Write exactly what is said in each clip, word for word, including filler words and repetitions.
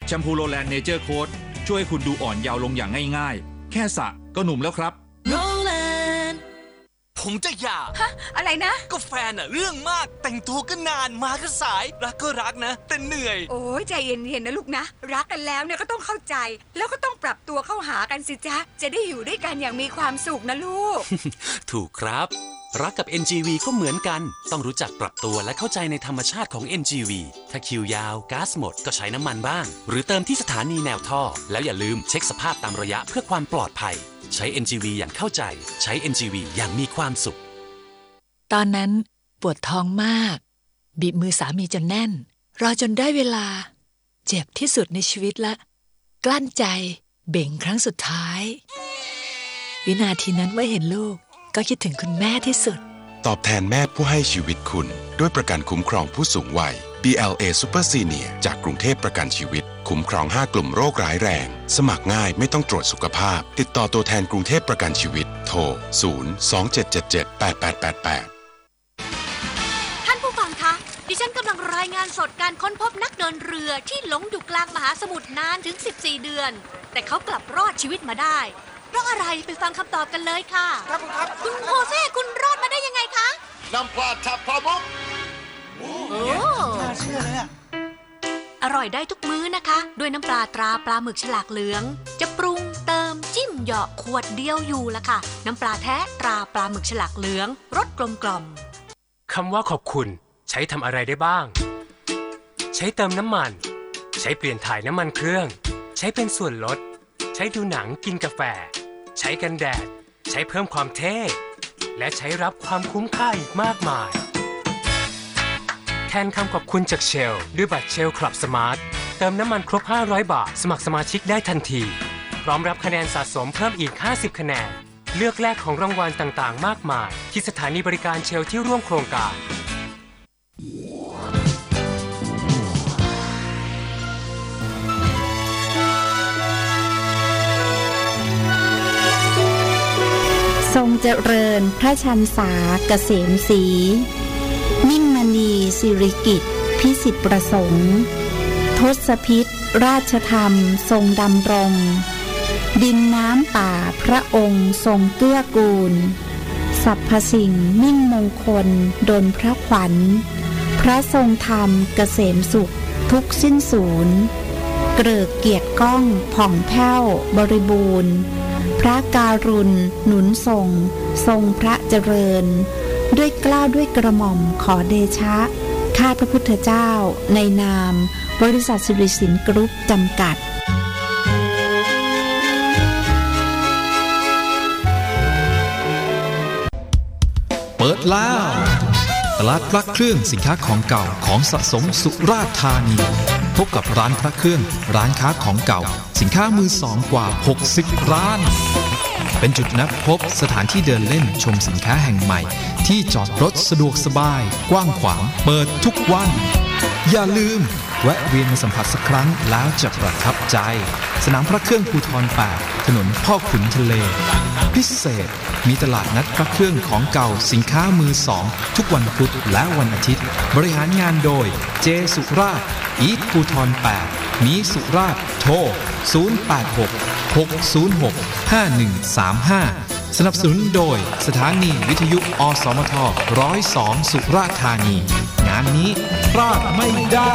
แชมพูโรแลนด์เนเจอร์โค้ดช่วยให้คุณดูอ่อนเยาว์ลงอย่างง่ายๆแค่สระก็หนุ่มแล้วครับโรแลนด์ผมจะหย่าฮะอะไรนะก็แฟนอะเรื่องมากแต่งตัวก็นานมาก็สายรักก็รักนะแต่เหนื่อยโอ้ยใจเย็นๆนะลูกนะรักกันแล้วเนี่ยก็ต้องเข้าใจแล้วก็ต้องปรับตัวเข้าหากันสิจ๊ะจะได้อยู่ด้วยกันอย่างมีความสุขนะลูกถูกครับรักกับ เอ็น จี วี ก็เหมือนกันต้องรู้จักปรับตัวและเข้าใจในธรรมชาติของ เอ็น จี วี ถ้าคิวยาวก๊าซหมดก็ใช้น้ำมันบ้างหรือเติมที่สถานีแนวท่อแล้วอย่าลืมเช็คสภาพตามระยะเพื่อความปลอดภัยใช้ เอ็น จี วี อย่างเข้าใจใช้ เอ็น จี วี อย่างมีความสุขตอนนั้นปวดท้องมากบีบมือสามีจนแน่นรอจนได้เวลาเจ็บที่สุดในชีวิตละกลั้นใจเบ่งครั้งสุดท้ายวินาทีนั้นเมื่อเห็นลูกก็คิดถึงคุณแม่ที่สุดตอบแทนแม่ผู้ให้ชีวิตคุณด้วยประกันคุ้มครองผู้สูงวัย บี แอล เอ Super Senior จากกรุงเทพประกันชีวิตคุ้มครองห้ากลุ่มโรคร้ายแรงสมัครง่ายไม่ต้องตรวจสุขภาพติดต่อตัวแทนกรุงเทพประกันชีวิตโทรศูนย์ สอง เจ็ด เจ็ด เจ็ด แปด แปด แปด แปดท่านผู้ฟังคะดิฉันกำลังรายงานสดการค้นพบนักเดินเรือที่หลงอยู่กลางมหาสมุทรนานถึงสิบสี่เดือนแต่เขากลับรอดชีวิตมาได้เพราะอะไรไปฟังคำตอบกันเลยค่ะครับครับคุณโฮเซ่คุณรอดมาได้ยังไงคะน้ำปลาทับพอมุกโอ้น่าเชื่อเลยอะอร่อยได้ทุกมื้อนะคะด้วยน้ำปลาตราปลาหมึกฉลากเหลืองจะปรุงเติมจิ้มเหยาะขวดเดียวอยู่ละค่ะน้ำปลาแท้ตราปลาหมึกฉลากเหลืองรสกลมกล่อมคำว่าขอบคุณใช้ทำอะไรได้บ้างใช้เติมน้ำมันใช้เปลี่ยนถ่ายน้ำมันเครื่องใช้เป็นส่วนลดใช้ดูหนังกินกาแฟใช้กันแดดใช้เพิ่มความเท่และใช้รับความคุ้มค่าอีกมากมายแทนคำขอบคุณจากเชลด้วยบัตรเชลคลับสมาร์ทเติมน้ำมันครบห้าร้อยบาทสมัครสมาชิกได้ทันทีพร้อมรับคะแนนสะสมเพิ่มอีกห้าสิบคะแนนเลือกแลกของรางวัลต่างๆมากมายที่สถานีบริการเชลที่ร่วมโครงการทรงเจริญพระชันษาเกษมศรีมิ่งมณีสิริกิติ์พิสิทธิประสงค์ทศพิธราชธรรมทรงดำรงดินน้ำป่าพระองค์ทรงเกื้อกูลสรรพสิ่งมิ่งมงคลดลพระขวัญพระทรงธรรมเกษมสุขทุกสิ้นสูญเกริกเกียรติก้องผ่องแผ้วบริบูรณ์พระการุณหนุนทรงทรงพระเจริญด้วยเกล้าด้วยกระหม่อมขอเดชะข้าพระพุทธเจ้าในนามบริษัทสิริสินกรุ๊ปจำกัดเปิดแล้วตลาดพระเครื่องสินค้าของเก่าของสะสมสุราษฎร์ธานีพบกับร้านพระเครื่องร้านค้าของเก่าสินค้ามือสองกว่าหกสิบร้านเป็นจุดนัดพบสถานที่เดินเล่นชมสินค้าแห่งใหม่ที่จอดรถสะดวกสบายกว้างขวางเปิดทุกวันอย่าลืมแวะเวียนมาสัมผัสสักครั้งแล้วจะประทับใจสนามพระเครื่องภูธรแปดถนนพ่อขุนทะเลพิเศษมีตลาดนัดพระเครื่องของเก่าสินค้ามือสองทุกวันพุธและวันอาทิตย์บริหารงานโดยเจสุราษฎร์อีทภูธรแปดมีสุราษฎร์โทรศูนย์ แปด หก หก ศูนย์ หก ห้า หนึ่ง สาม ห้าสนับสนุนโดยสถานีวิทยุอสมทหนึ่งศูนย์สองสุราษฎร์ธานีงานนี้พลาดไม่ได้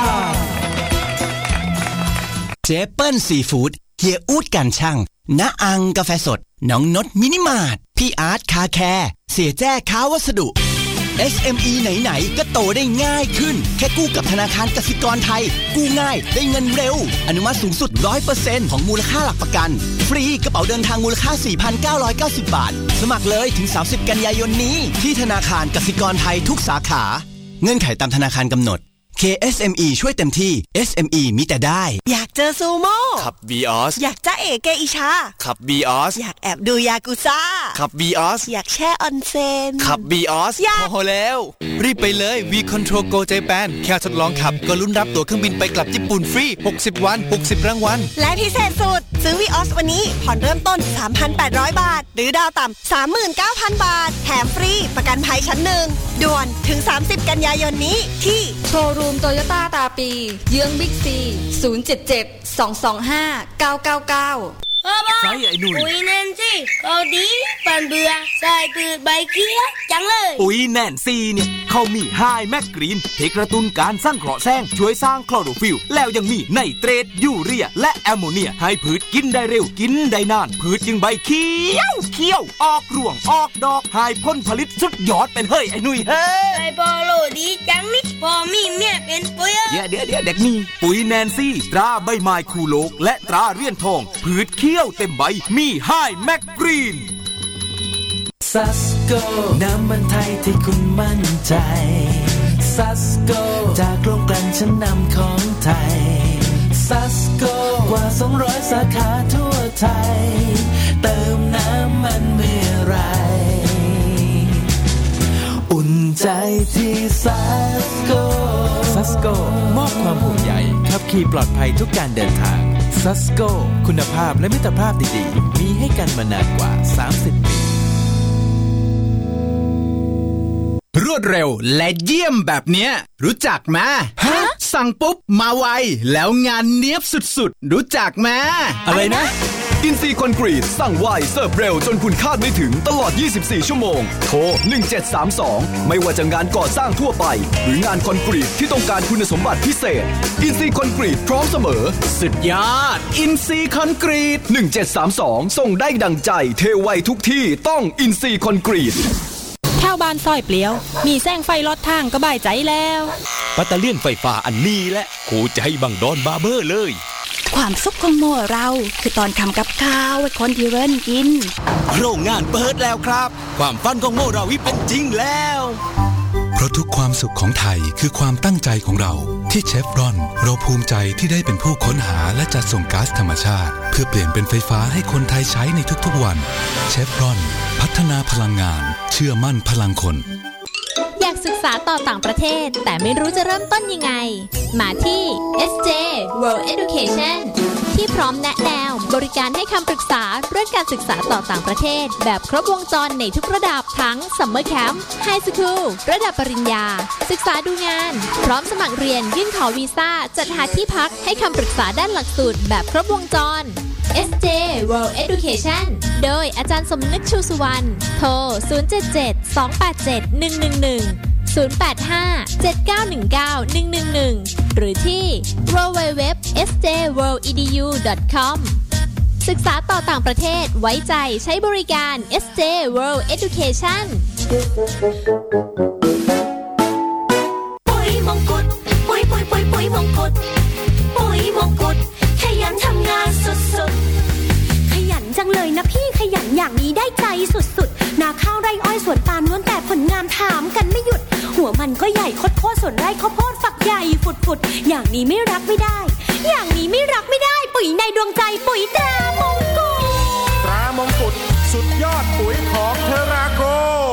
เจเปิ้ลซีฟู้ดเฮียอู๊ดกันช่างณอังกาแฟสดน้องนดมินิมาร์ทพี่อาร์ตคาแคร์เสียแจ้ค้าวัสดุ เอส เอ็ม อี ไหนๆก็โตได้ง่ายขึ้นแค่กู้กับธนาคารกสิกรไทยกู้ง่ายได้เงินเร็วอนุมัติสูงสุด ร้อยเปอร์เซ็นต์ ของมูลค่าหลักประกันฟรีกระเป๋าเดินทางมูลค่า สี่พันเก้าร้อยเก้าสิบ บาทสมัครเลยถึงสามสิบกันยายนนี้ที่ธนาคารกสิกรไทยทุกสาขาเงื่อนไขตามธนาคารกำหนด เค เอส เอ็ม อี ช่วยเต็มที่ เอส เอ็ม อี มีแต่ได้อยากเจอซูโม่ขับ วี ออสอยากจ้าเอเกอิชาขับ วี ออสอยากแอบดูยากุซ่าขับ วี ออสอยากแช่ออนเซ็นขับ วี ออสพอแล้วรีบไปเลย V Control Go Japan แค่ทดลองขับก็ลุ้นรับตั๋วเครื่องบินไปกลับญี่ปุ่นฟรีหกสิบวันหกสิบรางวัลและพิเศษสุดซื้อวีออสวันนี้ผ่อนเริ่มต้น สามพันแปดร้อย บาทหรือดาวต่ำ สามหมื่นเก้าพัน บาทแถมฟรีประกันภัยชั้นหนึ่งด่วนถึงสามสิบกันยายนนี้ที่โชว์รูมโตโยต้าตาปีเยื้องบิ๊กซีศูนย์ เจ็ด เจ็ด สอง สอง ห้า เก้า เก้า เก้าพ่อบอกปุ๋ยแนนซี่เขาดีปันเบื่อใส่ปืนใบเกี้ยจังเลยปุ๋ยแนนซี่เนี่ยเขามีไฮแมกกรีนที่กระตุ้นการสร้างเกราะแซงช่วยสร้างคลอโรฟิลแล้วยังมีไนเตรตยูเรียและแอมโมเนียให้พืชกินได้เร็วกินได้นานพืชจึงใบเขียวเขียวออกรวงออกดอกให้ผลผลิตสุดยอดเป็นเฮ้ยไอ้หนุ่ยเฮ้ยไอ้พอโลดีจังนี่พอมีเมียเป็นปุ๋ยเดี๋ยวเดี๋ยวเดี๋ยวเด็กนี่ปุ๋ยแนนซี่ตราใบไม้คูโลกและตราเรียนทองพืชเขียวเต็มใบมีไฮแมกกรีนซัสโกน้ำมันไทยที่คุณมั่นใจซัสโกจากโรงกลั่นชั้นนำของไทยซัสโกกว่าสองร้อยสาขาทั่วไทยเติมน้ำมันเมื่อไรอุ่นใจที่ซัสโกซัสโกมอบความห่วงใยขับขี่ปลอดภัยทุกการเดินทางซัสโกคุณภาพและมิตรภาพดีๆมีให้กันมานานกว่าสามสิบปีรวดเร็วและเยี่ยมแบบเนี้ยรู้จักไหมฮะสั่งปุ๊บมาไวแล้วงานเนียบสุดๆรู้จักไหมอะไรนะอินซีคอนกรีตสั่งไวเสิร์ฟเร็วจนคุณคาดไม่ถึงตลอดยี่สิบสี่ชั่วโมงโทรหนึ่งเจ็ดสามสองไม่ว่าจะงานก่อสร้างทั่วไปหรืองานคอนกรีตที่ต้องการคุณสมบัติพิเศษอินซีคอนกรีตพร้อมเสมอสุดยอดอินซีคอนกรีตหนึ่งเจ็ดสามสองส่งได้ดังใจเทไวทุกที่ต้องอินซีคอนกรีตชาวบ้านซอยเปลี่ยวมีแสงไฟลอดทางก็บ่ายใจแล้วปัตเตอร์เลียนไฟฟ้าอันนี้แหละคู่ใจบังดอนบาร์เบอร์เลยความสุขของโมเราคือตอนทำกับข้าวให้คนที่เริ่นกินโรงงานเปิดแล้วครับความฝันของโมเราวิเป็นจริงแล้วเพราะทุกความสุขของไทยคือความตั้งใจของเราที่เชฟรอนเราภูมิใจที่ได้เป็นผู้ค้นหาและจัดส่งก๊าซธรรมชาติเพื่อเปลี่ยนเป็นไฟฟ้าให้คนไทยใช้ในทุกๆวันเชฟรอนพัฒนาพลังงานเชื่อมั่นพลังคนอยากศึกษาต่อต่างประเทศแต่ไม่รู้จะเริ่มต้นยังไงมาที่ เอส เจ World Education ที่พร้อมแนะแนวบริการให้คำปรึกษาเรื่องการศึกษาต่อต่างประเทศแบบครบวงจรในทุกระดับทั้ง Summer Camp High School ระดับปริญญาศึกษาดูงานพร้อมสมัครเรียนยื่นขอวีซ่าจัดหาที่พักให้คำปรึกษาด้านหลักสูตรแบบครบวงจร เอส เจ World Education โดยอาจารย์สมนึกชูสุวรรณโทรศูนย์ เจ็ด เจ็ด สอง แปด เจ็ด หนึ่ง หนึ่ง หนึ่ง ศูนย์ แปด ห้า เจ็ด เก้า หนึ่ง เก้า หนึ่ง หนึ่ง หนึ่ง หรือที่ ดับเบิลยู ดับเบิลยู ดับเบิลยู ดอท เอส เจ เวิลด์ อี ดี ยู ดอท คอม ศึกษาต่อต่างประเทศไว้ใจใช้บริการ เอส เจ World Education ปุ๋ยมงกุฎปุ๋ยปุ๋ยปุ๋ยปุ๋ยมงกุฎปุ๋ยมงกุฎขยันทำงานสุดๆขยันจังเลยนะพี่ขยันอย่างนี้ได้ใจสุดๆนาข้าวไร่อ้อยสวนปาล์มล้วนแต่ผลงานถามกันไม่หยุดหัวมันก็ใหญ่โคตรๆส่วนไร่ข้าวโพดฝักใหญ่ฝุดๆอย่างนี้ไม่รักไม่ได้อย่างนี้ไม่รักไม่ได้ปุ๋ยในดวงใจปุ๋ยตรามงกุฎตรามงกุฎสุดยอดปุ๋ยของเทราโก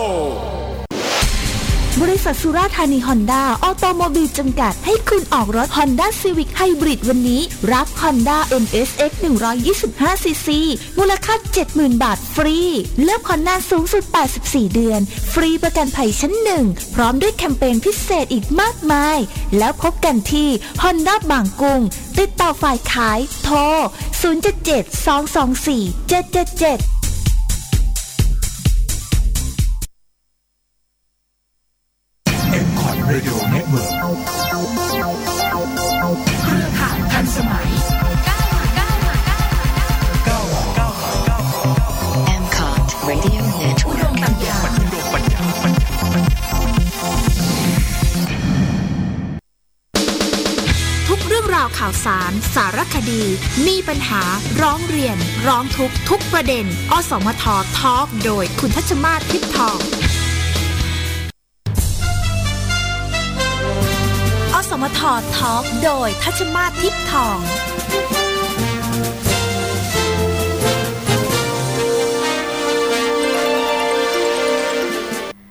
บริษัทสุราษฎร์ธานีฮอนด้าออโตโมบิลจำกัดให้คุณออกรถ Honda Civic Hybrid วันนี้รับ Honda เอ็ม เอส เอ็กซ์ หนึ่งร้อยยี่สิบห้า ซี ซี มูลค่า เจ็ดหมื่น บาทฟรีเลือก Honda สูงสุดแปดสิบสี่เดือนฟรีประกันภัยชั้นหนึ่งพร้อมด้วยแคมเปญพิเศษอีกมากมายแล้วพบกันที่ Honda บางกุ้งติดต่อฝ่ายขายโทรศูนย์ เจ็ด เจ็ด สอง สอง สี่ เจ็ด เจ็ด เจ็ด Radio Network เครือข่ายทันสมัย เอ็ม คอท Radio Network อุดมปัญญาทุกเรื่องราวข่าวสารสารคดีมีปัญหาร้องเรียนร้องทุกข์ทุกประเด็นอสมททอล์กโดยคุณทัชมาศทิพย์ทองสมททอล์กโดยทัชมาศทิพย์ทองสวัส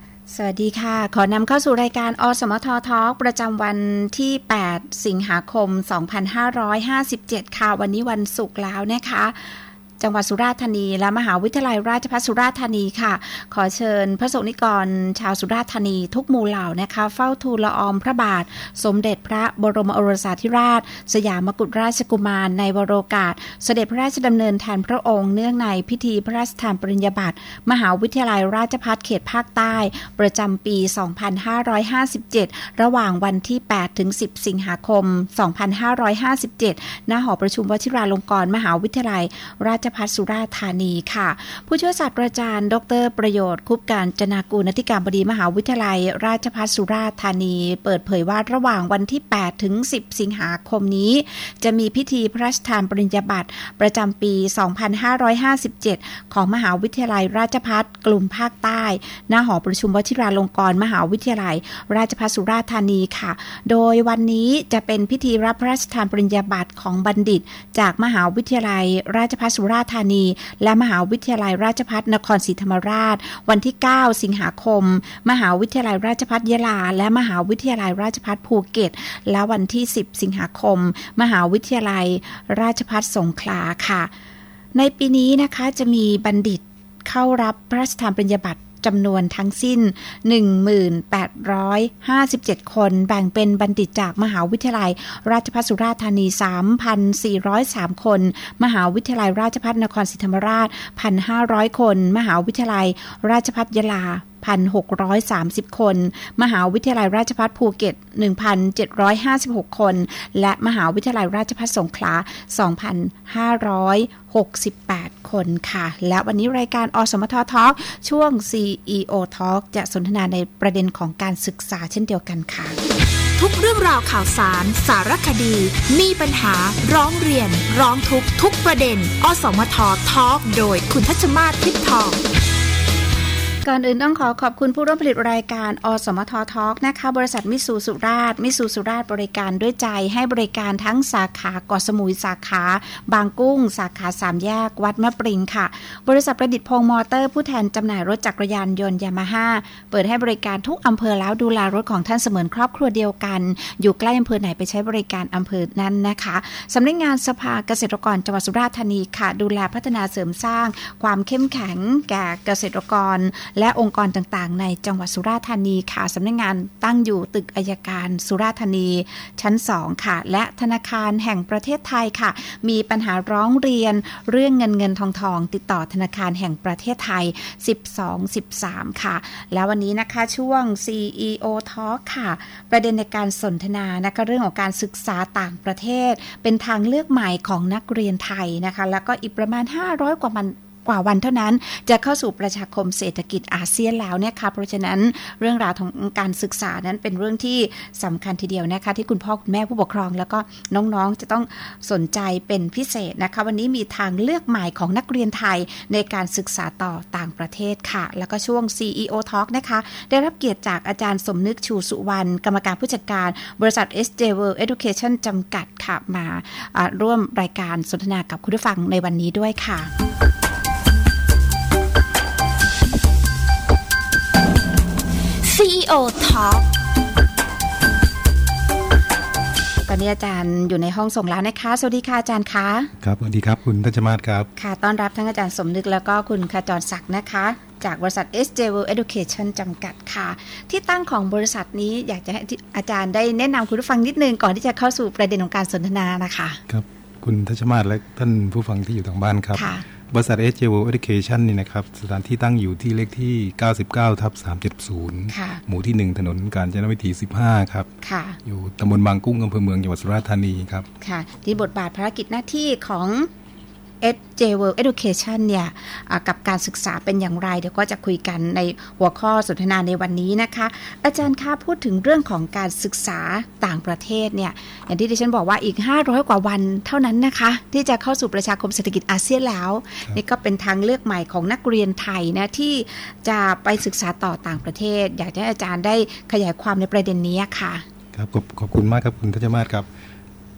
วัสดีค่ะขอนำเข้าสู่รายการอสมททอล์กประจำวันที่แปดสิงหาคมสองพันห้าร้อยห้าสิบเจ็ดค่ะวันนี้วันศุกร์แล้วนะคะจังหวัดสุราษฎร์ธานีและมหาวิทยาลัยราชภัฏสุราษฎร์ธานีค่ะขอเชิญพระสงฆ์นิกรชาวสุราษฎร์ธานีทุกหมู่เหล่านะคะเฝ้าทูลละอองพระบาทสมเด็จพระบรมโอรสาธิราชสยามกุฎราชกุมารในวโรกาสเสด็จพระราชดำเนินแทนพระองค์เนื่องในพิธีพระราชทานปริญญาบัตรมหาวิทยาลัยราชภัฏเขตภาคใต้ประจำปีสองพันห้าร้อยห้าสิบเจ็ดระหว่างวันที่แปดถึงสิบสิงหาคมสองพันห้าร้อยห้าสิบเจ็ดณหอประชุมวชิราลงกรณ์มหาวิทยาลัยราชภัฏสุราษฎร์ธานีค่ะผู้ช่วยศาสตราจารย์ดรประโยชน์คุปการจนากูลอธิการบดีมหาวิทยาลัยราชภัฏสุราษฎร์ธานีเปิดเผยว่าระหว่างวันที่แปดถึงสิบสิงหาคมนี้จะมีพิธีพระราชทานปริญญาบัตรประจำปีสองพันห้าร้อยห้าสิบเจ็ดของมหาวิทยาลัยราชภัฏกลุ่มภาคใต้ณหอประชุมวชิราลงกรณ์มหาวิทยาลัยราชภัฏสุราษฎร์ธานีค่ะโดยวันนี้จะเป็นพิธีรับพระราชทานปริญญาบัตรของบัณฑิตจากมหาวิทยาลัยราชภัฏสุราษฎร์ธานีและมหาวิทยาลัยราชภัฏนครศรีธรรมราชวันที่เก้าสิงหาคมมหาวิทยาลัยราชภัฏยะลาและมหาวิทยาลัยราชภัฏภูเก็ตและวันที่สิบสิงหาคมมหาวิทยาลัยราชภัฏสงขลาค่ะในปีนี้นะคะจะมีบัณฑิตเข้ารับพระราชทานปริญญาบัตรจำนวนทั้งสิ้น หนึ่งหมื่นแปดร้อยห้าสิบเจ็ด คนแบ่งเป็นบัณฑิตจากมหาวิทยาลัยราชภัฏสุราษฎร์ธานี สามพันสี่ร้อยสาม คนมหาวิทยาลัยราชภัฏนครศรีธรรมราช หนึ่งพันห้าร้อย คนมหาวิทยาลัยราชภัฏยะลาหนึ่งพันหกร้อยสามสิบ คนมหาวิทยาลัยราชภัฏภูเก็ต หนึ่งพันเจ็ดร้อยห้าสิบหก คนและมหาวิทยาลัยราชภัฏสงขลา สองพันห้าร้อยหกสิบแปด คนค่ะและวันนี้รายการอสมททอล์กช่วง ซี อี โอ Talk จะสนทนาในประเด็นของการศึกษาเช่นเดียวกันค่ะทุกเรื่องราวข่าวสารสารคดีมีปัญหาร้องเรียนร้องทุกทุกประเด็นอสมททอล์กโดยคุณทัชมาศ ทิพย์ทองก่อนอื่นต้องขอขอบคุณผู้ร่วมผลิตรายการอสมททอล์กนะคะบริษัทมิตซูสุราษฎร์มิตซูสุราษฎร์บริการด้วยใจให้บริการทั้งสาขาเกาะสมุยสาขาบางกุ้งสาขาสามแยกวัดมะปริงค่ะบริษัทประดิษฐ์พงษ์มอเตอร์ผู้แทนจำหน่ายรถจักรยานยนต์ยามาฮ่าเปิดให้บริการทุกอำเภอแล้วดูแลรถของท่านเสมือนครอบครัวเดียวกันอยู่ใกล้อำเภอไหนไปใช้บริการอำเภอนั้นนะคะสำนักงานสภาเกษตรกรจังหวัดสุราษฎร์ธานีค่ะดูแลพัฒนาเสริมสร้างความเข้มแข็งแก่เกษตรกรและองค์กรต่างในจังหวัดสุราษฎร์ธานีค่ะสำนักงานตั้งอยู่ตึกอัยการสุราษฎร์ธานีชั้นสองค่ะและธนาคารแห่งประเทศไทยค่ะมีปัญหาร้องเรียนเรื่องเงินเงินทองทองติดต่อธนาคารแห่งประเทศไทยสิบสอง สิบสามค่ะแล้ววันนี้นะคะช่วง ซี อี โอ Talk ค่ะประเด็นในการสนทนานะคะเรื่องของการศึกษาต่างประเทศเป็นทางเลือกใหม่ของนักเรียนไทยนะคะแล้วก็อีกประมาณห้าร้อยกว่ามันกว่าวันเท่านั้นจะเข้าสู่ประชาคมเศรษฐกิจอาเซียนแล้วเนี่ยค่ะเพราะฉะนั้นเรื่องราวของการศึกษานั้นเป็นเรื่องที่สำคัญทีเดียวนะคะที่คุณพ่อคุณแม่ผู้ปกครองแล้วก็น้องๆจะต้องสนใจเป็นพิเศษนะคะวันนี้มีทางเลือกใหม่ของนักเรียนไทยในการศึกษาต่อต่างประเทศค่ะแล้วก็ช่วง ซี อี โอ Talk นะคะได้รับเกียรติจากอาจารย์สมนึกชูสุวรรณกรรมการผู้จัดการบริษัท เอส เจ World Education จำกัดค่ะมาร่วมรายการสนทนากับคุณผู้ฟังในวันนี้ด้วยค่ะซี อี โอ Talk ตอนนี้อาจารย์อยู่ในห้องส่งแล้วนะคะสวัสดีค่ะอาจารย์คะครับสวัสดีครับคุณทัชมาศครับค่ะต้อนรับทั้งอาจารย์สมนึกแล้วก็คุณขจรศักดิ์นะคะจากบริษัท เอส เจ World Education จำกัดค่ะที่ตั้งของบริษัทนี้อยากจะให้อาจารย์ได้แนะนำคุณผู้ฟังนิดนึงก่อนที่จะเข้าสู่ประเด็นของการสนทนานะคะครับคุณทัชมาศและท่านผู้ฟังที่อยู่ทางบ้านครับบริษัท เอส เจ World Education นี่นะครับสถานที่ตั้งอยู่ที่เลขที่ เก้าสิบเก้าทับสามเจ็ดศูนย์ หมู่ที่หนึ่งถนนกาญจนวิถีสิบห้าครับอยู่ตำบลบางกุ้งอำเภอเมืองจังหวัดสุราษฎร์ธานีครับค่ะที่บทบาทภารกิจหน้าที่ของ เอส เจ World Education เนี่ยกับการศึกษาเป็นอย่างไรเดี๋ยวก็จะคุยกันในหัวข้อสนทนาในวันนี้นะคะอาจารย์คะพูดถึงเรื่องของการศึกษาต่างประเทศเนี่ยอย่างที่ดิฉันบอกว่าอีกห้าร้อยกว่าวันเท่านั้นนะคะที่จะเข้าสู่ประชาคมเศรษฐกิจอาเซียนแล้วนี่ก็เป็นทางเลือกใหม่ของนักเรียนไทยนะที่จะไปศึกษาต่อต่างประเทศอยากให้อาจารย์ได้ขยายความในประเด็นนี้ค่ะครับขอบขอบคุณมากครับคุณทัชมาศครับ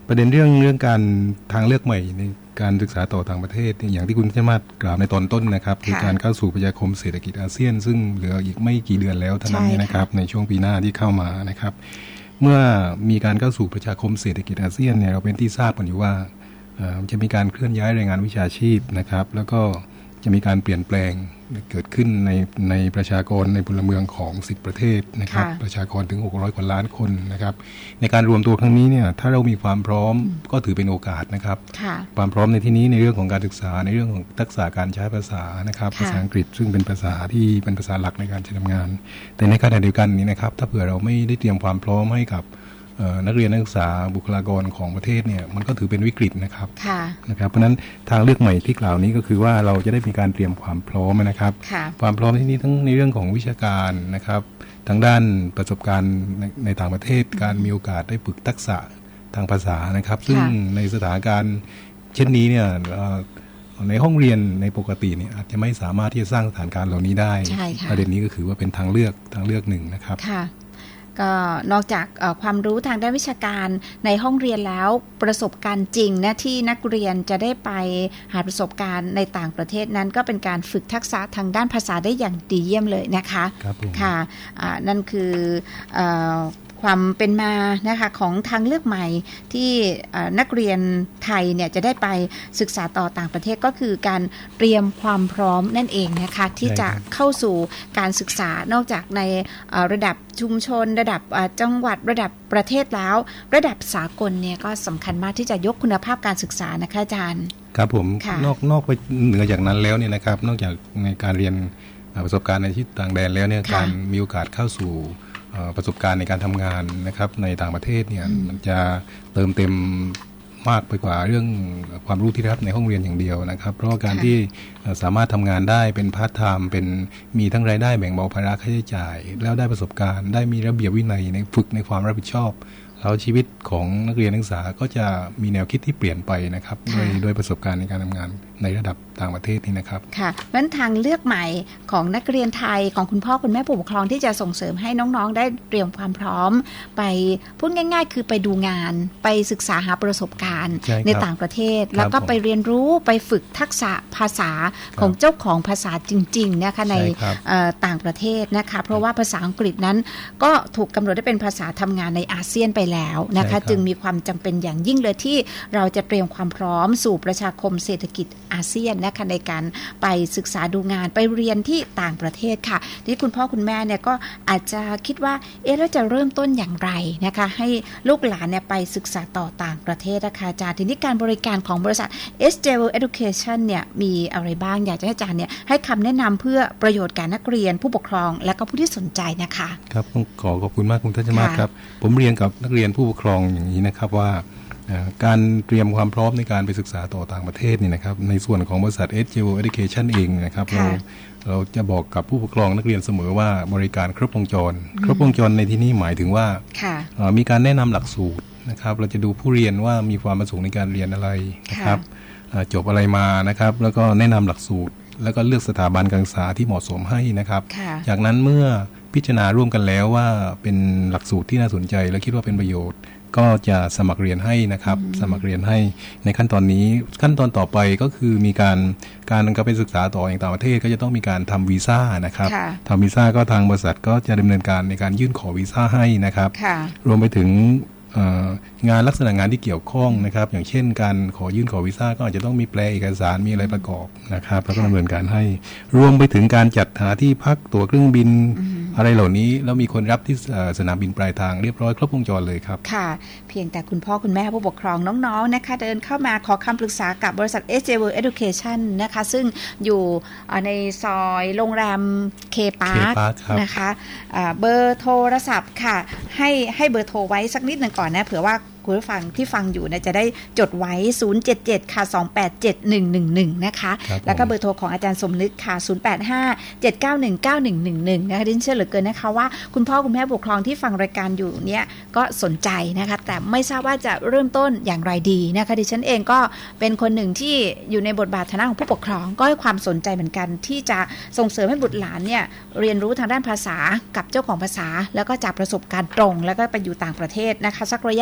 ประเด็นเรื่องเรื่องการทางเลือกใหม่ในการศึกษาต่อต่างประเทศอย่างที่คุณชมาศกล่าวในตอนต้นนะครับคือการเข้าสู่ประชาคมเศรษฐกิจอาเซียนซึ่งเหลืออีกไม่กี่เดือนแล้วเท่านั้นนะครับในช่วงปีหน้าที่เข้ามานะครับเมื่อมีการเข้าสู่ประชาคมเศรษฐกิจอาเซียนเนี่ยเราเป็นที่ทราบกันอยู่ว่าจะมีการเคลื่อนย้ายแรงงานวิชาชีพนะครับแล้วก็จะมีการเปลี่ยนแปลงเกิดขึ้นในในประชากรในพลเมืองของสิบประเทศนะครับประชากรถึงหกร้อยกว่าล้านคนนะครับในการรวมตัวครั้งนี้เนี่ยถ้าเรามีความพร้อมก็ถือเป็นโอกาสนะครับความพร้อมในที่นี้ในเรื่องของการศึกษาในเรื่องของทักษะการใช้ภาษานะครับภาษาอังกฤษซึ่งเป็นภาษาที่เป็นภาษาหลักในการใช้ทำงานแต่ในขณะเดียวกันนี้นะครับถ้าเผื่อเราไม่ได้เตรียมความพร้อมให้กับนักเรียนนักศึกษาบุคลากรของประเทศเนี่ยมันก็ถือเป็นวิกฤตนะครับนะครับเพราะฉะนั้นทางเลือกใหม่ที่กล่าวนี้ก็คือว่าเราจะได้มีการเตรียมความพร้อมนะครับความพร้อมที่นี้ทั้งในเรื่องของวิชาการนะครับทางด้านประสบการณ์ใน, ในต่างประเทศการมีโอกาสได้ฝึกทักษะทางภาษานะครับซึ่งในสถานการณ์เช่นนี้เนี่ยในห้องเรียนในปกติเนี่ยอาจจะไม่สามารถที่จะสร้างสถานการณ์เหล่านี้ได้ประเด็นนี้ก็คือว่าเป็นทางเลือกทางเลือกหนึ่งนะครับก็นอกจากความรู้ทางด้านวิชาการในห้องเรียนแล้วประสบการณ์จริงนะที่นักเรียนจะได้ไปหาประสบการณ์ในต่างประเทศนั้นก็เป็นการฝึกทักษะทางด้านภาษาได้อย่างดีเยี่ยมเลยนะคะค่ะนั่นคือความเป็นมานะคะของทางเลือกใหม่ที่นักเรียนไทยเนี่ยจะได้ไปศึกษาต่อต่างประเทศก็คือการเตรียมความพร้อมนั่นเองนะคะที่จะเข้าสู่การศึกษานอกจากในระดับชุมชนระดับจังหวัดระดับประเทศแล้วระดับสากลเนี่ยก็สำคัญมากที่จะยกคุณภาพการศึกษานะคะอาจารย์ครับผมนอกนอกไปเหนือจากนั้นแล้วเนี่ยนะครับนอกจากในการเรียนประสบการณ์ในที่ต่างแดนแล้วเนี่ยการมีโอกาสเข้าสู่ประสบการณ์ในการทำงานนะครับในต่างประเทศเนี่ยมันจะเติมเต็มมากไปกว่าเรื่องความรู้ที่ได้รับในห้องเรียนอย่างเดียวนะครับเพราะการที่สามารถทำงานได้เป็นพาร์ทไทม์เป็นมีทั้งรายได้แบ่งเบาภาระค่าใช้จ่ายแล้วได้ประสบการณ์ได้มีระเบียบวินัยในฝึกในความรับผิดชอบแล้วชีวิตของนักเรียนนักศึกษาก็จะมีแนวคิดที่เปลี่ยนไปนะครับด้วยด้วยประสบการณ์ในการทำงานในระดับต่างประเทศนี่นะครับค่ะเพราะฉะนั้นทางเลือกใหม่ของนักเรียนไทยของคุณพ่อคุณแม่ผู้ปกครองที่จะส่งเสริมให้น้องๆได้เตรียมความพร้อมไปพูดง่ายๆคือไปดูงานไปศึกษาหาประสบการณ์ในต่างประเทศแล้วก็ไปเรียนรู้ไปฝึกทักษะภาษาของเจ้าของภาษาจริงๆนะคะในต่างประเทศนะคะเพราะว่าภาษาอังกฤษนั้นก็ถูกกำหนดให้เป็นภาษาทำงานในอาเซียนไปแล้วนะคะจึงมีความจำเป็นอย่างยิ่งเลยที่เราจะเตรียมความพร้อมสู่ประชาคมเศรษฐกิจอาเซียนนะคะในการไปศึกษาดูงานไปเรียนที่ต่างประเทศค่ะที่คุณพ่อคุณแม่เนี่ยก็อาจจะคิดว่าเอ๊ะเราจะเริ่มต้นอย่างไรนะคะให้ลูกหลานเนี่ยไปศึกษาต่อต่างประเทศนะคะอาจารย์ทีนี้การบริการของบริษัท เอส เจ World Education เนี่ยมีอะไรบ้างอยากจะให้อาจารย์เนี่ยให้คำแนะนำเพื่อประโยชน์แก่นักเรียนผู้ปกครองและก็ผู้ที่สนใจนะคะครับขอขอบคุณมากคุณทัชมาศครับผมเรียนกับนักเรียนผู้ปกครองอย่างนี้นะครับว่าการเตรียมความพร้อมในการไปศึกษาต่อต่างประเทศนี่นะครับในส่วนของบริษัท เอส เจ World Education เองนะครับเราเราจะบอกกับผู้ปกครองนักเรียนเสมอว่าบริการครบวงจรครบวงจรในที่นี้หมายถึงว่ามีการแนะนำหลักสูตรนะครับเราจะดูผู้เรียนว่ามีความประสงค์ในการเรียนอะไรนะครับจบอะไรมานะครับแล้วก็แนะนำหลักสูตรแล้วก็เลือกสถาบันการศึกษาที่เหมาะสมให้นะครับจากนั้นเมื่อพิจารณาร่วมกันแล้วว่าเป็นหลักสูตรที่น่าสนใจและคิดว่าเป็นประโยชน์ก็จะสมัครเรียนให้นะครับสมัครเรียนให้ในขั้นตอนนี้ขั้นตอนต่อไปก็คือมีการการไปศึกษาต่ออย่างต่างประเทศก็จะต้องมีการทำวีซ่านะครับทำวีซ่าก็ทางบริษัทก็จะดำเนินการในการยื่นขอวีซ่าให้นะครับรวมไปถึงงานลักษณะงานที่เกี่ยวข้องนะครับอย่างเช่นการขอยื่นขอวีซ่าก็อาจจะต้องมีแปลเอกสารมีอะไรประกอบนะครับแล้วก็ดำเนินการให้รวมไปถึงการจัดหาที่พักตั๋วเครื่องบินอะไรเหล่านี้แล้วมีคนรับที่สนามบินปลายทางเรียบร้อยครบวงจรเลยครับค่ะเพียงแต่คุณพ่อคุณแม่ผู้ปกครองน้องๆนะคะเดินเข้ามาขอคำปรึกษากับบริษัท เอส เจ World Education นะคะซึ่งอยู่ในซอยโรงแรม K Park นะคะเบอร์โทรศัพท์ค่ะให้ให้เบอร์โทรไว้สักนิดนึงก่อนนะเผื่อว่าคุณผู้ฟังที่ฟังอยู่เนี่ยจะได้จดไว้ศูนย์ เจ็ด เจ็ด ค่ะ สอง แปด เจ็ด หนึ่ง หนึ่ง หนึ่งนะคะแล้วก็เบอร์โทรของอาจารย์สมนึกค่ะศูนย์ แปด ห้า เจ็ด เก้า หนึ่ง เก้า หนึ่ง หนึ่ง หนึ่งนะคะดิฉันเชื่อเหลือเกินนะคะว่าคุณพ่อคุณแม่ผู้ปกครองที่ฟังรายการอยู่เนี่ยก็สนใจนะคะแต่ไม่ทราบว่าจะเริ่มต้นอย่างไรดีนะคะดิฉันเองก็เป็นคนหนึ่งที่อยู่ในบทบาทฐานะของผู้ปกครองก็ให้ความสนใจเหมือนกันที่จะส่งเสริมให้บุตรหลานเนี่ยเรียนรู้ทางด้านภาษากับเจ้าของภาษาแล้วก็จากประสบการณ์ตรงแล้วก็ไปอยู่ต่างประเทศนะคะสักระยะหนึ่ง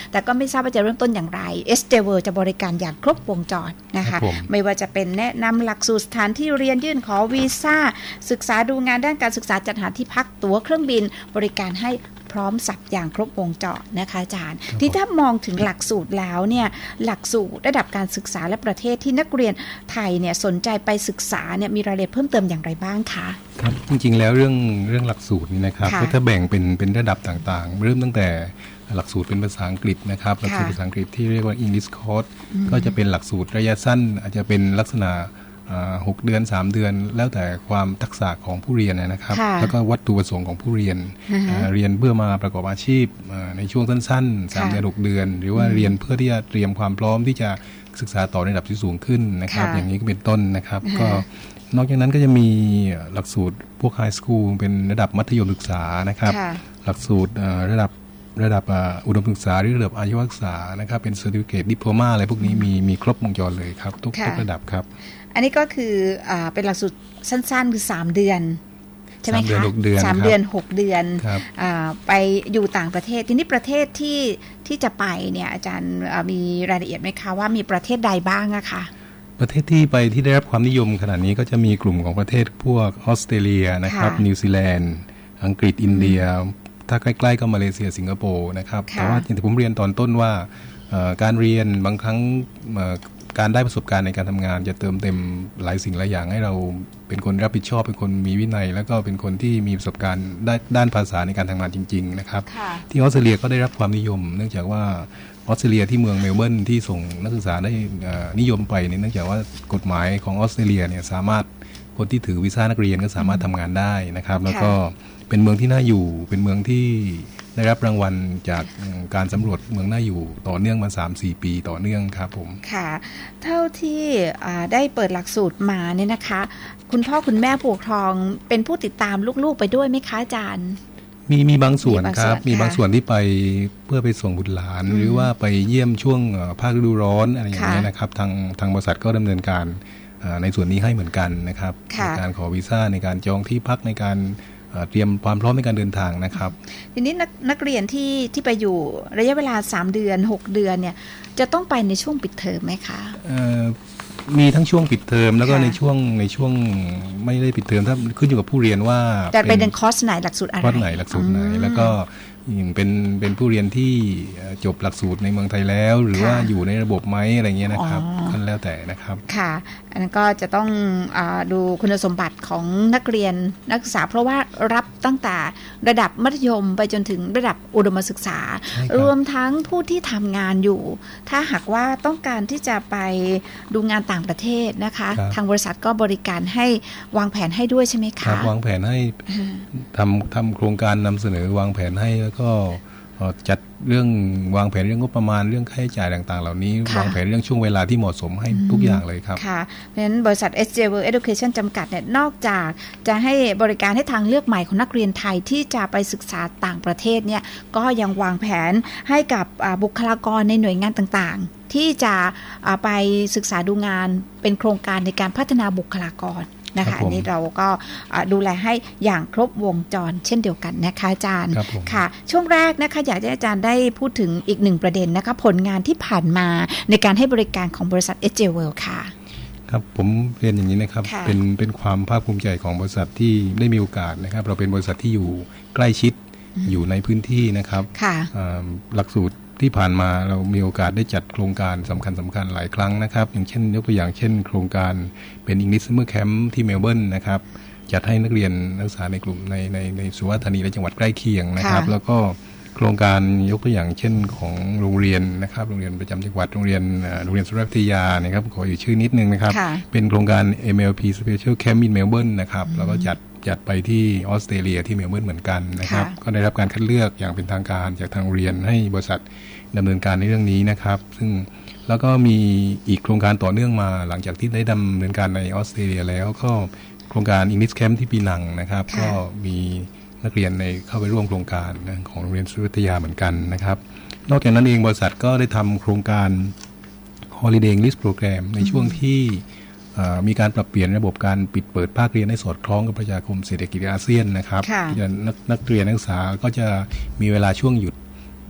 แต่ก็ไม่ทราบว่าจะเริ่มต้นอย่างไร เอส เจ World จะบริการอย่างครบวงจรนะคะไม่ว่าจะเป็นแนะนำหลักสูตรสถานที่เรียนยื่นขอวีซ่าศึกษาดูงานด้านการศึกษาจัดหาที่พักตั๋วเครื่องบินบริการให้พร้อมสับอย่างครบวงจรนะคะอาจารย์ที่ถ้ามองถึงหลักสูตรแล้วเนี่ยหลักสูตรระดับการศึกษาและประเทศที่นักเรียนไทยเนี่ยสนใจไปศึกษาเนี่ยมีรายละเอียดเพิ่มเติมอย่างไรบ้างคะครับจริงๆแล้วเรื่องเรื่องหลักสูตรนี่นะครับก็ถ้าแบ่งเป็นเป็นระดับต่างๆเริ่มตั้งแต่หลักสูตรเป็นภาษาอังกฤษนะครับหลักสูตรภาษาอังกฤษที่เรียกว่า English Course ก็จะเป็นหลักสูตรระยะสั้นอาจจะเป็นลักษณะหกเดือนสามเดือนแล้วแต่ความทักษะของผู้เรียนนะครับแล้วก็วัตถุประสงค์ของผู้เรียนเรียนเพื่อมาประกอบอาชีพในช่วงสั้นๆสามเดือนหกเดือนหรือว่าเรียนเพื่อที่จะเตรียมความพร้อมที่จะศึกษาต่อในระดับที่สูงขึ้นนะครับอย่างนี้ก็เป็นต้นนะครับก็นอกจากนั้นก็จะมีหลักสูตรพวกไฮสคูลเป็นระดับมัธยมศึกษานะครับหลักสูตรระดับระดับอุดมศึกษาหรือระดับอาชีวศึกษานะครับเป็น Certificate Diploma อะไรพวกนี้มีมีครบวงจรเลยครับทุกทุกระดับครับอันนี้ก็คืออ่าเป็นหลักสูตรสั้นๆคือสามเดือนใช่ไหมคะสามเดือนหกเดือนอ่าไปอยู่ต่างประเทศทีนี้ประเทศที่ที่จะไปเนี่ยอาจารย์มีรายละเอียดไหมคะว่ามีประเทศใดบ้างอะคะประเทศที่ไปที่ได้รับความนิยมขนาดนี้ก็จะมีกลุ่มของประเทศพวกออสเตรเลียนะครับนิวซีแลนด์อังกฤษอินเดียถ้าใกล้ๆก็มาเลเซียสิงคโปร์นะครับแต่ว่าอย่างที่ผมเรียนตอนต้นว่าการเรียนบางครั้งการได้ประสบการณ์ในการทำงานจะเติมเต็มหลายสิ่งหลายอย่างให้เราเป็นคนรับผิดชอบเป็นคนมีวินัยแล้วก็เป็นคนที่มีประสบการณ์ด้านภาษาในการทำงานจริงๆนะครับที่ออสเตรเลียก็ได้รับความนิยมเนื่องจากว่าออสเตรเลียที่เมืองเมลเบิร์นที่ส่งนักศึกษาได้นิยมไปเนื่องจากว่ากฎหมายของออสเตรเลียเนี่ยสามารถคนที่ถือวีซ่านักเรียนก็สามารถทำงานได้นะครับแล้วก็เป็นเมืองที่น่าอยู่เป็นเมืองที่ได้รับรางวัลจากการสำรวจเมืองน่าอยู่ต่อเนื่องมา สามถึงสี่ ปีต่อเนื่องครับผมค่ะเท่าที่ได้เปิดหลักสูตรมาเนี่ยนะคะคุณพ่อคุณแม่ผู้ปกครองเป็นผู้ติดตามลูกๆไปด้วยไหมคะอาจารย์มีมีบางส่วนครับมีบางส่วนที่ไปเพื่อไปส่งบุตรหลานหรือว่าไปเยี่ยมช่วงภาคฤดูร้อนอะไรอย่างเงี้ยนะครับทางทางบริษัทก็ดำเนินการในส่วนนี้ให้เหมือนกันนะครับในการขอวีซ่าในการจองที่พักในการเตรียมความพร้อมในการเดินทางนะครับทีนี้นักนักเรียนที่ที่ไปอยู่ระยะเวลาสามเดือนหกเดือนเนี่ยจะต้องไปในช่วงปิดเทอมไหมคะมีทั้งช่วงปิดเทอมแล้วก็ในช่วงในช่วงไม่ได้ปิดเทอมถ้าขึ้นอยู่กับผู้เรียนว่าแต่ไปเรียนคอร์สไหนหลักสูตรอะไรคอร์สไหนหลักสูตรไหนแล้วก็เป็นเป็นผู้เรียนที่จบหลักสูตรในเมืองไทยแล้วหรือว่าอยู่ในระบบไหมอะไรเงี้ยนะครับก็แล้วแต่นะครับค่ะอันนั้นก็จะต้องอดูคุณสมบัติของนักเรียนนักศึกษาเพราะว่ารับตั้งแต่ระดับมัธยมไปจนถึงระดับอุดมศึกษารวมทั้งผู้ที่ทำงานอยู่ถ้าหากว่าต้องการที่จะไปดูงานต่างประเทศนะคะทางบริษัทก็บริการให้วางแผนให้ด้วยใช่ไหมคะวางแผนให้ทำทำโครงการนำเสนอวางแผนให้ก็จัดเรื่องวางแผนเรื่องงบประมาณเรื่องค่าใช้จ่ายต่างๆเหล่านี้วางแผนเรื่องช่วงเวลาที่เหมาะสมให้ทุกอย่างเลยครับค่ะเพราะฉะนั้นบริษัท เอส เจ World Education จำกัดเนี่ยนอกจากจะให้บริการให้ทางเลือกใหม่ของนักเรียนไทยที่จะไปศึกษาต่างประเทศเนี่ยก็ยังวางแผนให้กับบุคลากรในหน่วยงานต่างๆที่จะไปศึกษาดูงานเป็นโครงการในการพัฒนาบุคลากรนะคะอันนี้เราก็ดูแลให้อย่างครบวงจรเช่นเดียวกันนะคะอาจารย์ค่ะช่วงแรกนะคะอยากให้อาจารย์ได้พูดถึงอีกหนึ่งประเด็นนะคะผลงานที่ผ่านมาในการให้บริการของบริษัท เอส เจ World ค่ะครับผมเรียนอย่างนี้นะครับเป็นเป็นความภาคภูมิใจของบริษัทที่ได้มีโอกาสนะครับเราเป็นบริษัทที่อยู่ใกล้ชิดอยู่ในพื้นที่นะครับหลักสูตรที่ผ่านมาเรามีโอกาสได้จัดโครงการสำคัญสำคัญหลายครั้งนะครับอย่างเช่นยกตัวอย่างเช่นโครงการเป็น English Summer Camp ที่เมลเบิร์นนะครับจัดให้นักเรียนนักศึกษาในกลุ่มในในในสุราษฎร์ธานีและจังหวัดใกล้เคียงนะครับแล้วก็โครงการยกตัวอย่างเช่นของโรงเรียนนะครับโรงเรียนประจำจังหวัดโรงเรียนโรงเรียนสุราษฎร์วิทยานะครับขออยู่ชื่อนิดนึงนะครับเป็นโครงการ เอ็ม แอล พี Special Camp in Melbourne นะครับแล้วก็จัดจัดไปที่ออสเตรเลียที่เมลเบิร์นเหมือนกันนะครับก็ได้รับการคัดเลือกอย่างเป็นทางการจากทางโรงเรียนให้บริษัทดำเนินการในเรื่องนี้นะครับซึ่งแล้วก็มีอีกโครงการต่อเนื่องมาหลังจากที่ได้ดำเนินการในออสเตรเลียแล้วก็โครงการ English Camp ที่ปีนังนะครับก็มีนักเรียนในเข้าไปร่วมโครงการของโรงเรียนสุราษฎร์วิทยาเหมือนกันนะครับนอกจากนั้นเองบริษัทก็ได้ทำโครงการ Holiday English Program ในช่วงที่มีการปรับเปลี่ยนระบบการปิดเปิดภาคเรียนให้สอดคล้องกับประชาคมเศรษฐกิจอาเซียนนะครับนักนักเรียนนักศึกษาก็จะมีเวลาช่วงหยุด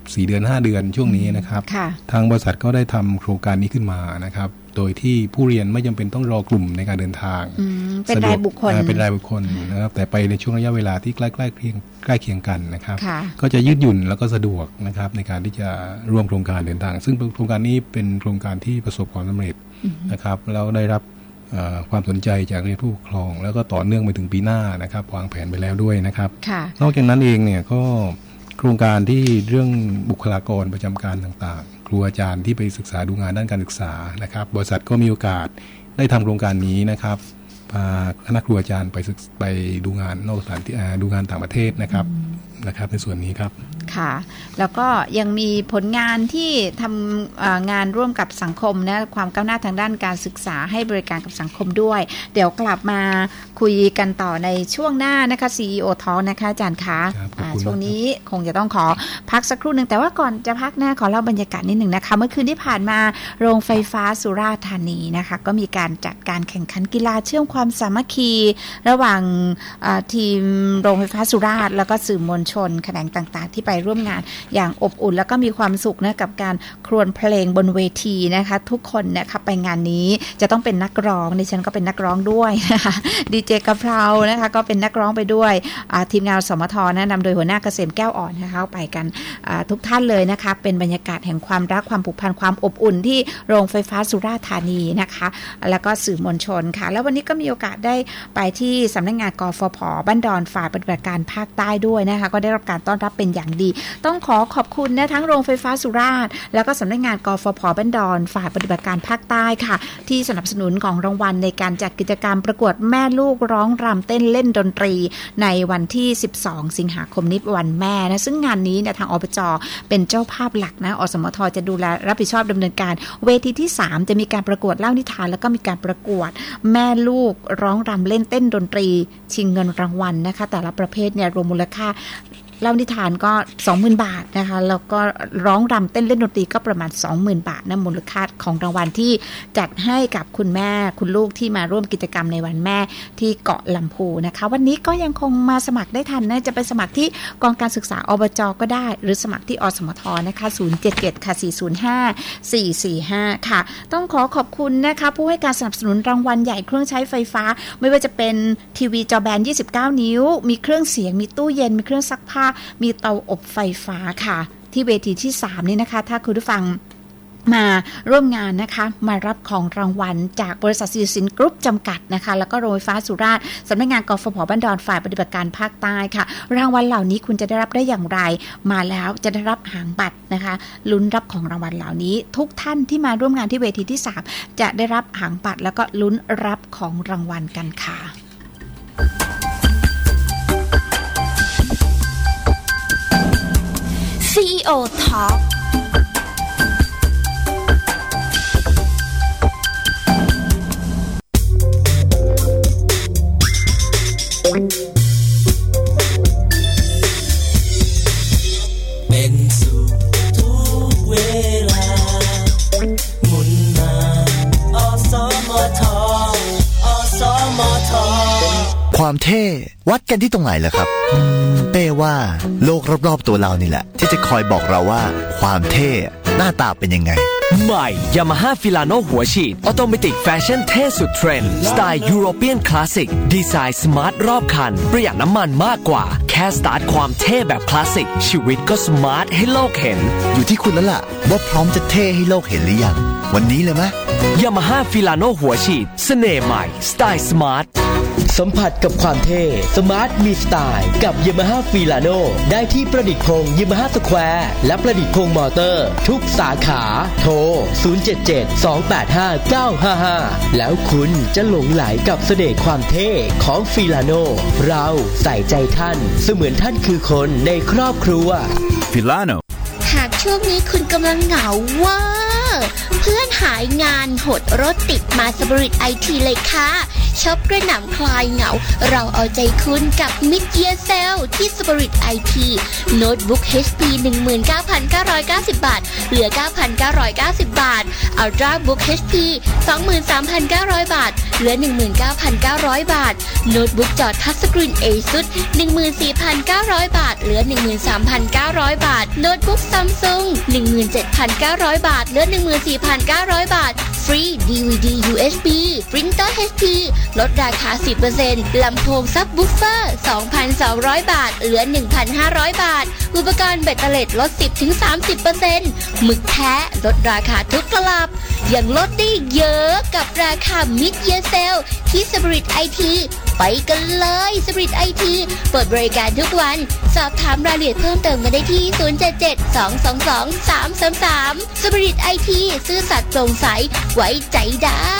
สี่เดือนห้าเดือนช่วงนี้นะครับทางบริษัทก็ได้ทำโครงการนี้ขึ้นมานะครับโดยที่ผู้เรียนไม่จำเป็นต้องรอกลุ่มในการเดินทางเป็นรายบุคคลเป็นรายบุคคลนะครับแต่ไปในช่วงระยะเวลาที่ใกล้ใกล้เคียงใกล้เคียงกันนะครับก็จะยืดหยุ่นแล้วก็สะดวกนะครับในการที่จะร่วมโครงการเดินทางซึ่งโครงการนี้เป็นโครงการที่ประสบความสำเร็จนะครับแล้วได้รับความสนใจจากผู้ปกครองแล้วก็ต่อเนื่องไปถึงปีหน้านะครับวางแผนไปแล้วด้วยนะครับนอกจากนั้นเองเนี่ยก็โครงการที่เรื่องบุคลากรประจำการต่างๆครูอาจารย์ที่ไปศึกษาดูงานด้านการศึกษานะครับบริษัทก็มีโอกาสได้ทำโครงการนี้นะครับพาคณะครูอาจารย์ไปศึกไปดูงานนอกสถานที่ดูงานต่างประเทศนะครับนะครับในส่วนนี้ครับค่ะแล้วก็ยังมีผลงานที่ทำงานร่วมกับสังคมนะความก้าวหน้าทางด้านการศึกษาให้บริการกับสังคมด้วยเดี๋ยวกลับมาคุยกันต่อในช่วงหน้านะคะ ซี อี โอ Talk นะคะอาจารย์คะช่วงนี้คงจะต้องขอพักสักครู่นึงแต่ว่าก่อนจะพักนะขอเล่าบรรยากาศนิดหนึ่งนะคะเมื่อคืนที่ผ่านมาโรงไฟฟ้าสุราษฎร์ธานีนะคะก็มีการจัดการแข่งขันกีฬาเชื่อมความสามัคคีระหว่างทีมโรงไฟฟ้าสุราษฎร์แล้วก็สื่อมวลชนแขนงต่างๆที่ไปร่วมงานอย่างอบอุ่นแล้วก็มีความสุขนะกับการครวญเพลงบนเวทีนะคะทุกคนนะคะไปงานนี้จะต้องเป็นนักร้องดิฉันก็เป็นนักร้องด้วยนะคะดีเจกะเพรานะคะก็เป็นนักร้องไปด้วยทีมงานสมทนะนำโดยหัวหน้าเกษมแก้วอ่อนนะคะไปกันทุกท่านเลยนะคะเป็นบรรยากาศแห่งความรักความผูกพันความอบอุ่นที่โรงไฟฟ้าสุราษฎร์ธานีนะคะแล้วก็สื่อมวลชนค่ะแล้ววันนี้ก็มีโอกาสได้ไปที่สำนักงานกฟผ.บ้านดอนฝ่ายปฏิบัติการภาคใต้ด้วยนะคะก็ได้รับการต้อนรับเป็นอย่างดีต้องขอขอบคุณนะทั้งโรงไฟฟ้าสุราษฎร์แล้วก็สำนักงานกฟผ.บ้านดอนฝ่ายปฏิบัติการภาคใต้ค่ะที่สนับสนุนของรางวัลในการจัดกิจกรรมประกวดแม่ลูกร้องรำเต้นเล่นดนตรีในวันที่สิบสองสิงหาคมนี้วันแม่นะซึ่งงานนี้เนี่ยทางอบจ.เป็นเจ้าภาพหลักนะอสมท.จะดูแลรับผิดชอบดำเนินการเวทีที่สามจะมีการประกวดเล่านิทานแล้วก็มีการประกวดแม่ลูกร้องรำเล่นเต้นดนตรีชิงเงินรางวัลนะคะแต่ละประเภทเนี่ยรวมมูลค่าเล่านิทานก็ สองหมื่น บาทนะคะแล้วก็ร้องรำเต้นเล่นดนตรีก็ประมาณ สองหมื่น บาทนะมูลค่าของรางวัลที่จัดให้กับคุณแม่คุณลูกที่มาร่วมกิจกรรมในวันแม่ที่เกาะลำพูนะคะวันนี้ก็ยังคงมาสมัครได้ทันนะจะไปสมัครที่กองการศึกษาอบจ.ก็ได้หรือสมัครที่อสมท.นะคะศูนย์ เจ็ด เจ็ด ค่ะ สี่ ศูนย์ ห้า สี่ สี่ ห้าค่ะต้องขอขอบคุณนะคะผู้ให้การสนับสนุนรางวัลใหญ่เครื่องใช้ไฟฟ้าไม่ว่าจะเป็นทีวีจอแบนยี่สิบเก้านิ้วมีเครื่องเสียงมีตู้เย็นมีเครื่องซักผ้ามีเตาอบไฟฟ้าค่ะที่เวทีที่สามนี่นะคะถ้าคุณผู้ฟังมาร่วมงานนะคะมารับของรางวัลจากบริษัทซีซินกรุ๊ปจำกัดนะคะแล้วก็โรงไฟฟ้าสุราษฎร์สำนักงานกฟผ.บ้านดอนฝ่ายปฏิบัติการภาคใต้ค่ะรางวัลเหล่านี้คุณจะได้รับได้อย่างไรมาแล้วจะได้รับหางบัตรนะคะลุ้นรับของรางวัลเหล่านี้ทุกท่านที่มาร่วมงานที่เวทีที่สามจะได้รับหางบัตรแล้วก็ลุ้นรับของรางวัลกันค่ะซี อี โอ Talk เป็นสุขทุกเวลาหมุนมาอสมทอสมทความเท่วัดกันที่ตรงไหนล่ะครับเป้ว่าโลกรอบๆตัวเรานี่แหละที่จะคอยบอกเราว่าความเท่หน้าตาเป็นยังไงใหม่ Yamaha Filano หัวฉีดออโตเมติกแฟชั่นเท่สุดเทรนด์สไตล์ยุโรเปียนคลาสสิกดีไซน์สมาร์ทรอบคันประหยัดน้ำมันมากกว่าแค่สตาร์ทความเท่แบบคลาสสิกชีวิตก็สมาร์ทให้โลกเห็นอยู่ที่คุณแล้วล่ะว่าพร้อมจะเท่ให้โลกเห็นหรือยังวันนี้เลยไหม Yamaha Filano หัวฉีดเสน่ห์ใหม่สไตล์สมาร์ทสัมผัสกับความเท่สมาร์ทมีสไตล์กับ Yamaha Filano ได้ที่ประดิษฐ์พงษ์ Yamaha Square และประดิษฐ์พงษ์มอเตอร์ทุกสาขาโทรศูนย์ เจ็ด เจ็ด สอง แปด ห้า เก้า ห้า ห้าแล้วคุณจะหลงไหลกับเสน่ห์ความเท่ของ Filano เราใส่ใจท่านเสมือนท่านคือคนในครอบครัว Filano หากช่วงนี้คุณกำลังเหงามากเพื่อนหายงานหดรถติดมาสบริตไอทีเลยค่ะช็อปกระหน่ำคลายเหงาเราเอาใจคุณกับ Mid Year Sale ที่สบริตไอทีโน้ตบุ๊ก เอช พี หนึ่งหมื่นเก้าพันเก้าร้อยเก้าสิบ บาทเหลือ เก้าพันเก้าร้อยเก้าสิบ บาท Ultrabook เอช พี สองหมื่นสามพันเก้าร้อย บาทเหลือ หนึ่งหมื่นเก้าพันเก้าร้อย บาทโน้ตบุ๊กจอทัชสกรีน Asus หนึ่งหมื่นสี่พันเก้าร้อย บาทเหลือ หนึ่งหมื่นสามพันเก้าร้อย บาทโน้ตบุ๊ก Samsung หนึ่งหมื่นเจ็ดพันเก้าร้อย บาทเหลือ หนึ่งหมื่นสี่พันเก้าร้อย บาทฟรี ดี วี ดี ยู เอส บี Printer เอช พี ลดราคา สิบเปอร์เซ็นต์ ลำโพงซับวูฟเฟอร์ สองพันสองร้อย บาทเหลือ หนึ่งพันห้าร้อย บาทอุปกรณ์แบตเตอรี่ลด สิบถึงสามสิบเปอร์เซ็นต์ หมึกแท้ลดราคาทุกตลับยังลดได้เยอะกับราคา Mid Year Sale ที่ Spirit ไอ ที ไปกันเลย Spirit ไอ ที เปิดบริการทุกวันสอบถามรายละเอียดเพิ่มเติมกันได้ที่ ศูนย์ เจ็ด เจ็ด สอง สอง สอง สาม สาม สาม Spirit ไอ ที ซื่อสัตย์โปร่งใสไว้ใจได้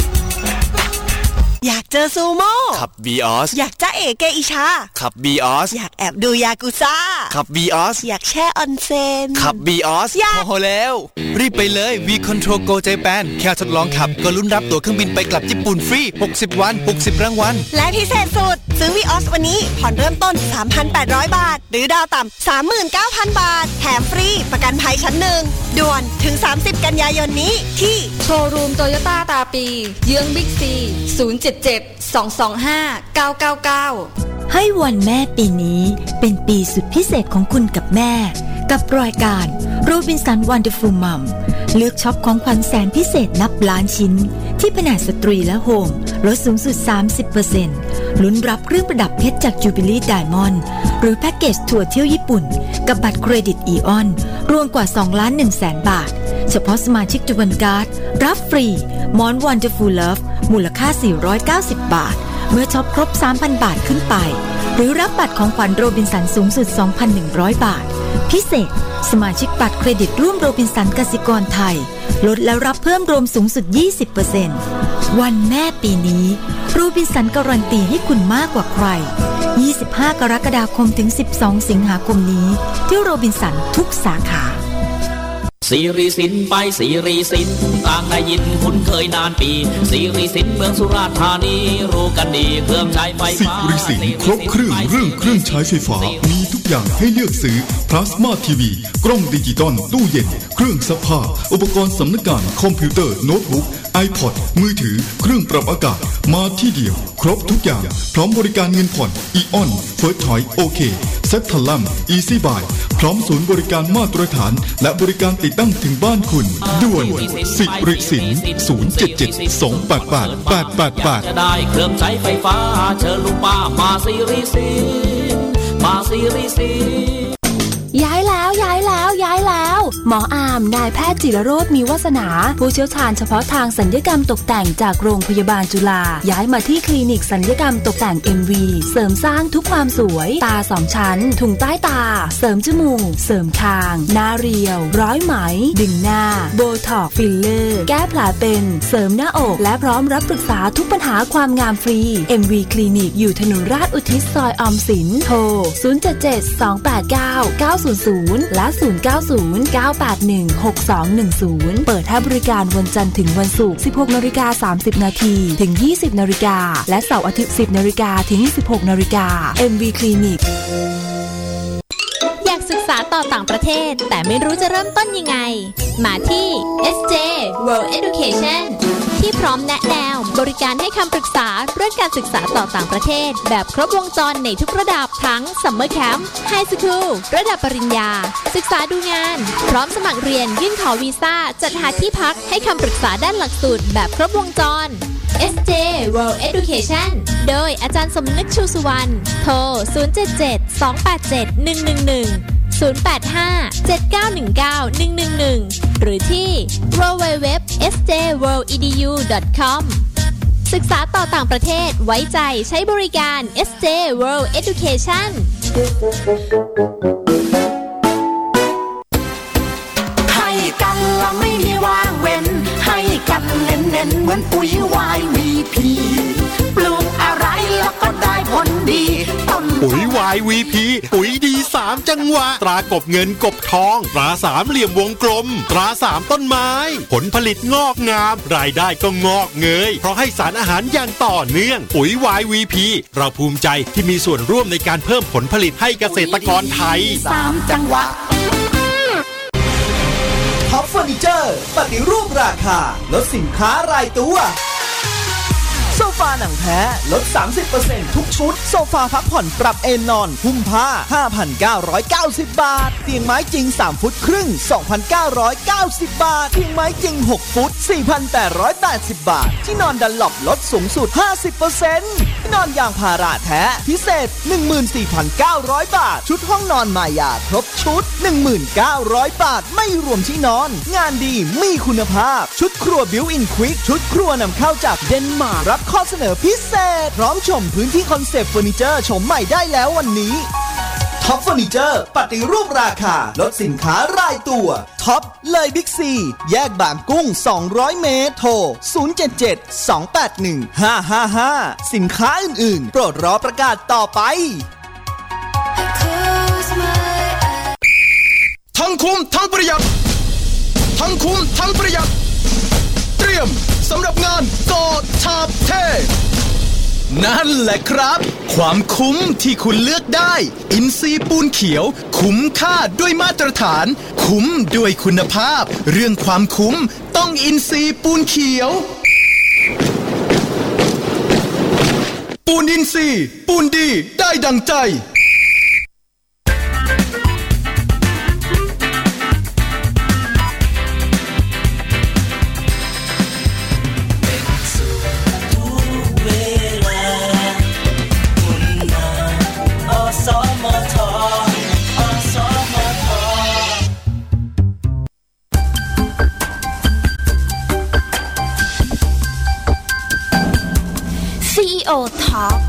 อยากเจอซูโม่ขับ วี ออสอยากจ้าเอเกอิชาขับ วี ออสอยากแอบดูยากุซ่าขับ วี ออสอยากแช่ออนเซ็นขับ วี ออสพอแล้วรีบไปเลย V Control Go Japan แค่ทดลองขับก็ลุ้นรับตั๋วเครื่องบินไปกลับญี่ปุ่นฟรีหกสิบวันหกสิบรางวัลและพิเศษสุดซื้อ วี ออส วันนี้ผ่อนเริ่มต้น สามพันแปดร้อย บาทหรือดาวต่ำ สามหมื่นเก้าพัน บาทแถมฟรีประกันภัยชั้นหนึ่งด่วนถึงสามสิบกันยายนนี้ที่โชว์รูมโตโยต้าตาปีเยื้องบิ๊กซีศูนย์ เจ็ด เจ็ด สอง สอง ห้า เก้า เก้า เก้าให้วันแม่ปีนี้เป็นปีสุดพิเศษของคุณกับแม่กับรายการ Robinson Wonderful Mom เลือกช็อปของขวัญแสนพิเศษนับล้านชิ้นที่แผนกสตรีและโฮมลดสูงสุด สามสิบเปอร์เซ็นต์ ลุ้นรับเครื่องประดับเพชรจาก Jubilee Diamond หรือแพ็กเกจทัวร์เที่ยวญี่ปุ่นกับบัตรเครดิตอีออนรวมกว่าสองล้านหนึ่งแสนบาทเฉพาะสมาชิกจุบันการ์ดรับฟรีหมอน Wonderful Love มูลค่าสี่ร้อยเก้าสิบบาทเมื่อช็อปครบ สามพัน บาทขึ้นไปหรือรับบัตรของขวัญโรบินสันสูงสุด สองพันหนึ่งร้อย บาทพิเศษสมาชิกบัตรเครดิตร่วมโรบินสันกสิกรไทยลดและรับเพิ่มรวมสูงสุด ยี่สิบเปอร์เซ็นต์ วันแม่ปีนี้โรบินสันการันตีให้คุณมากกว่าใครยี่สิบห้ากรกฎาคมถึงสิบสองสิงหาคมนี้ที่โรบินสันทุกสาขาสิริสินไปสิริสินต่างได้ยินคุ้นเคยนานปีสิริสินเมืองสุราษฎร์ธานีรู้กันดีเครื่องใช้ไฟฟ้าสิริสินครบเครื่องเรื่องเครื่องใช้ไฟฟ้ามีทุกอย่างให้เลือกซื้อพลาสมาทีวีกล้องดิจิตอลตู้เย็นเครื่องซักผ้าอุปกรณ์สำนักงานคอมพิวเตอร์โน้ตบุ๊ก iPod มือถือเครื่องปรับอากาศมาที่เดียวครบทุกอย่างพร้อมบริการเงินผ่อนอีออนเฟิร์สชอยส์โอเคเซ็ตทัลลัมอีซี่บายพร้อมศูนย์บริการมาตรฐานและบริการติดตั้งถึงบ้านคุณด่วนสิริสินศูนย์ เจ็ด เจ็ด สอง แปด แปด แปด แปด แปดจะได้เครื่องใช้ไฟฟ้าเชิญลุงป้ามาสิริสินมาสิริสินย้ายแล้วย้ายแล้วย้ายแล้วหมออามนายแพทย์จิรโรจน์มีวาสนาผู้เชี่ยวชาญเฉพาะทางศัลยกรรมตกแต่งจากโรงพยาบาลจุฬาย้ายมาที่คลินิกศัลยกรรมตกแต่ง เอ็ม วี เสริมสร้างทุกความสวยตาสองชั้นถุงใต้ตาเสริมจมูกเสริมคางหน้าเรียวร้อยไหมดึงหน้าโบท็อกซ์ฟิลเลอร์แก้แผลเป็นเสริมหน้าอกและพร้อมรับปรึกษาทุกปัญหาความงามฟรี เอ็ม วี คลินิกอยู่ถนนราชอุทิศซอยออมสินโทรศูนย์ เจ็ด เจ็ด สอง แปด เก้า เก้า ศูนย์ ศูนย์และศูนย์ เก้า ศูนย์ เก้า แปด หนึ่ง หก สอง หนึ่ง ศูนย์เปิดให้บริการวันจันทร์ถึงวันศุกร์ สิบหกนาฬิกาสามสิบนาทีถึงยี่สิบนาฬิกาและเสาร์อาทิตย์ สิบนาฬิกาถึงสิบหกนาฬิกา เอ็ม วี คลินิกอยากศึกษาต่อต่างประเทศแต่ไม่รู้จะเริ่มต้นยังไงมาที่ เอส เจ World Education ที่พร้อมแนะแนวบริการให้คำปรึกษาเรื่องการศึกษาต่อต่างประเทศแบบครบวงจรในทุกระดับทั้ง Summer Camp High School ระดับปริญญาศึกษาดูงานพร้อมสมัครเรียนยื่นขอวีซ่าจัดหาที่พักให้คำปรึกษาด้านหลักสูตรแบบครบวงจร เอส เจ World Education โดยอาจารย์สมนึกชูสุวรรณโทรศูนย์ เจ็ด เจ็ด สอง แปด เจ็ด หนึ่ง หนึ่ง หนึ่งศูนย์ แปด ห้า เจ็ด เก้า หนึ่ง เก้า หนึ่ง หนึ่ง หนึ่งหรือที่ ดับเบิลยู ดับเบิลยู ดับเบิลยู ดอท เอส เจ เวิลด์ อี ดี ยู ดอท คอม ศึกษาต่อต่างประเทศไว้ใจใช้บริการ เอส เจ World Education ให้กันละไม่มีว่างเว้นให้กันเน้นๆเหมือนปุ๋ยวาย วี พีปลูกอะไรแล้วก็ได้ผลดีต้นปุ๋ย วาย วี พี ปุ๋ยดีสามจังหวะตรากบเงินกบทองตราสามเหลี่ยมวงกลมตราสามต้นไม้ผลผลิตงอกงามรายได้ก็งอกเงยเพราะให้สารอาหารอย่างต่อเนื่องปุ๋ย วาย วี พี เราภูมิใจที่มีส่วนร่วมในการเพิ่มผลผลิตให้เกษตรกรไทยสามจังหวะท็อปเฟอร์นิเจอร์ปฏิรูปราคาลดสินค้ารายตัวโซฟาหนังแท้ลด สามสิบเปอร์เซ็นต์ ทุกชุดโซฟาพักผ่อนปรับเอนนอนหุ้มผ้า ห้าพันเก้าร้อยเก้าสิบ บาทเตียงไม้จริงสามฟุตครึ่ง สองพันเก้าร้อยเก้าสิบ บาทเตียงไม้จริงหกฟุต สี่พันแปดร้อยแปดสิบ บาทที่นอนดันหลบลดสูงสุด ห้าสิบเปอร์เซ็นต์ ที่นอนยางพาราแท้พิเศษ หนึ่งหมื่นสี่พันเก้าร้อย บาทชุดห้องนอนมายาครบชุด หนึ่งหมื่นเก้าร้อย บาทไม่รวมที่นอนงานดีมีคุณภาพชุดครัวบิวอินควิกชุดครัวนำเข้าจากเดนมาร์กรับข้อเสนอพิเศษพร้อมชมพื้นที่คอนเซปต์เฟอร์นิเจอร์ชมใหม่ได้แล้ววันนี้ท็อปเฟอร์นิเจอร์ปฏิรูปราคาลดสินค้ารายตัวท็อปเลยบิ๊กซีแยกบางกุ้งสองร้อยเมตรโทรศูนย์ เจ็ด เจ็ด สอง แปด หนึ่ง ห้า ห้า ห้าสินค้าอื่นๆโปรดรอประกาศต่อไปทั้งคุ้มทั้งประหยัดทั้งคุ้มทั้งประหยัดเตรียมสำหรับงานกอดชาบเท่นั่นแหละครับความคุ้มที่คุณเลือกได้อินซีย์ปูนเขียวคุ้มค่าด้วยมาตรฐานคุ้มด้วยคุณภาพเรื่องความคุ้มต้องอินซีย์ปูนเขียวปูนอินซีย์ปูนดีได้ดังใจโอ Talk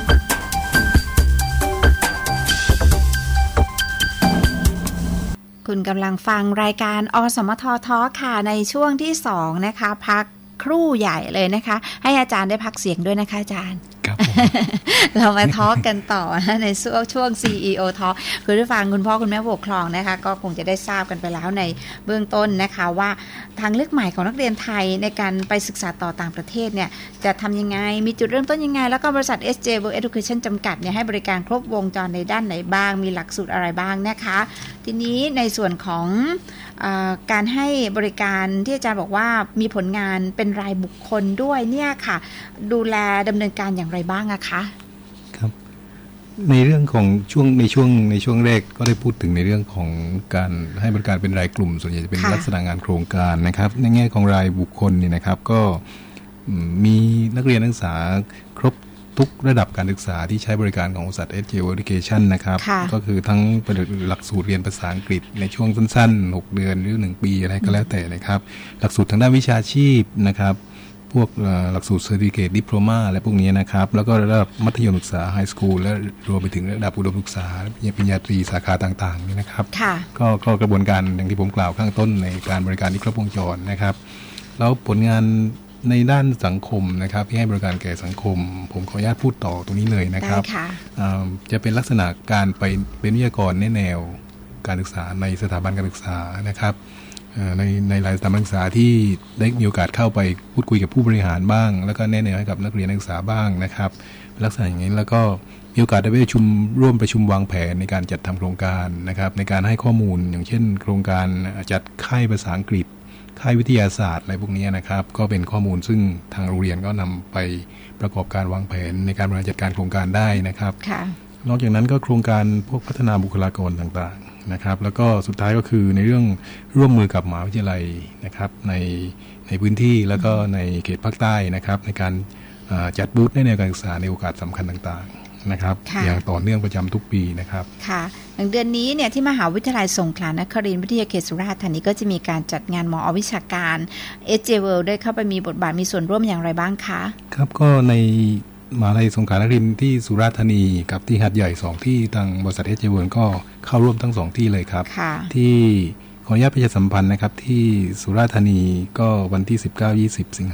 คุณกำลังฟังรายการอสมท Talk ค่ะในช่วงที่สองนะคะพักครู่ใหญ่เลยนะคะให้อาจารย์ได้พักเสียงด้วยนะคะอาจารย์เรามาทอล์กกันต่อนะในช่วงช่วง ซี อี โอ Talk คือได้ฟังคุณพ่อคุณแม่ผู้ปกครองนะคะก็คงจะได้ทราบกันไปแล้วในเบื้องต้นนะคะว่าทางเลือกใหม่ของนักเรียนไทยในการไปศึกษาต่อต่างประเทศเนี่ยจะทำยังไงมีจุดเริ่มต้นยังไงแล้วก็บริษัท เอส เจ World Education จำกัดเนี่ยให้บริการครบวงจรในด้านไหนบ้างมีหลักสูตรอะไรบ้างนะคะทีนี้ในส่วนของการให้บริการที่อาจารย์บอกว่ามีผลงานเป็นรายบุคคลด้วยเนี่ยค่ะดูแลดำเนินการอย่างไรบ้างอะคะครับในเรื่องของช่วงในช่วงในช่วงแรกก็ได้พูดถึงในเรื่องของการให้บริการเป็นรายกลุ่มส่วนใหญ่จะเป็นลักษณะงานโครงการนะครับในแง่ของรายบุคคลนี่นะครับก็มีนักเรียนนักศึกษาครบทุกระดับการศึกษาที่ใช้บริการของบริษัท เอส เจ World Education นะครับก็คือทั้งหลักสูตรเรียนภาษาอังกฤษในช่วงสั้นๆหกเดือนหรือหนึ่งปีอะไรก็แล้วแต่นะครับหลักสูตรทางด้านวิชาชีพนะครับพวกหลักสูตร Certificate Diploma อะไรพวกนี้นะครับแล้วก็ระดับมัธยมศึกษา High School และรวมไปถึงระดับอุดมศึกษาปริญญาตรีสาขาต่างๆนี่นะครับก็ก็กระบวนการอย่างที่ผมกล่าวข้างต้นในการบริการที่ครบวงจรนะครับแล้วผลงานในด้านสังคมนะครับที่ให้บริการแก่สังคมผมขออนุญาตพูดต่อตรงนี้เลยนะครับจะเป็นลักษณะการไปเป็นวิทยากรในแนวการศึกษาในสถาบันการศึกษานะครับในในหลายสถาบันการศึกษาที่ได้มีโอกาสเข้าไปพูดคุยกับผู้บริหารบ้างแล้วก็แนะแนวให้กับนักเรียนนักศึกษาบ้างนะครับลักษณะอย่างนี้แล้วก็มีโอกาสได้ไปประชุมร่วมประชุมวางแผนในการจัดทำโครงการนะครับในการให้ข้อมูลอย่างเช่นโครงการจัดค่ายภาษาอังกฤษค่ายวิทยาศาสตร์อะไรพวกนี้นะครับก็เป็นข้อมูลซึ่งทางโรงเรียนก็นำไปประกอบการวางแผนในการบริหารจัดการโครงการได้นะครับนอกจากนั้นก็โครงการพวกพัฒนาบุคลากรต่างๆนะครับแล้วก็สุดท้ายก็คือในเรื่องร่วมมือกับมหาวิทยาลัยนะครับในในพื้นที่แล้วก็ในเขตภาคใต้นะครับในการจัดบูธในแนวการศึกษาในโอกาสสำคัญต่างๆนะครับอย่างต่อเนื่องประจำทุกปีนะครับค่ะอย่างเดือนนี้เนี่ยที่มหาวิทยาลัยสงขลานครินทร์วิทยาเขตสุราษฎร์ธานีก็จะมีการจัดงานมอวิชาการ เอส เจ World ได้เข้าไปมีบทบาทมีส่วนร่วมอย่างไรบ้างคะครับก็ในมหาวิทยาลัยสงขลานครินทร์ที่สุราษฎร์ธานีกับที่หาดใหญ่สองที่ทางบริษัท เอส เจ World ก็เข้าร่วมทั้งสองที่เลยครับที่ขออนุญาตประชาสัมพันธ์นะครับที่สุราษฎร์ธานีก็วันที่ สิบเก้า ยี่สิบ สิงหา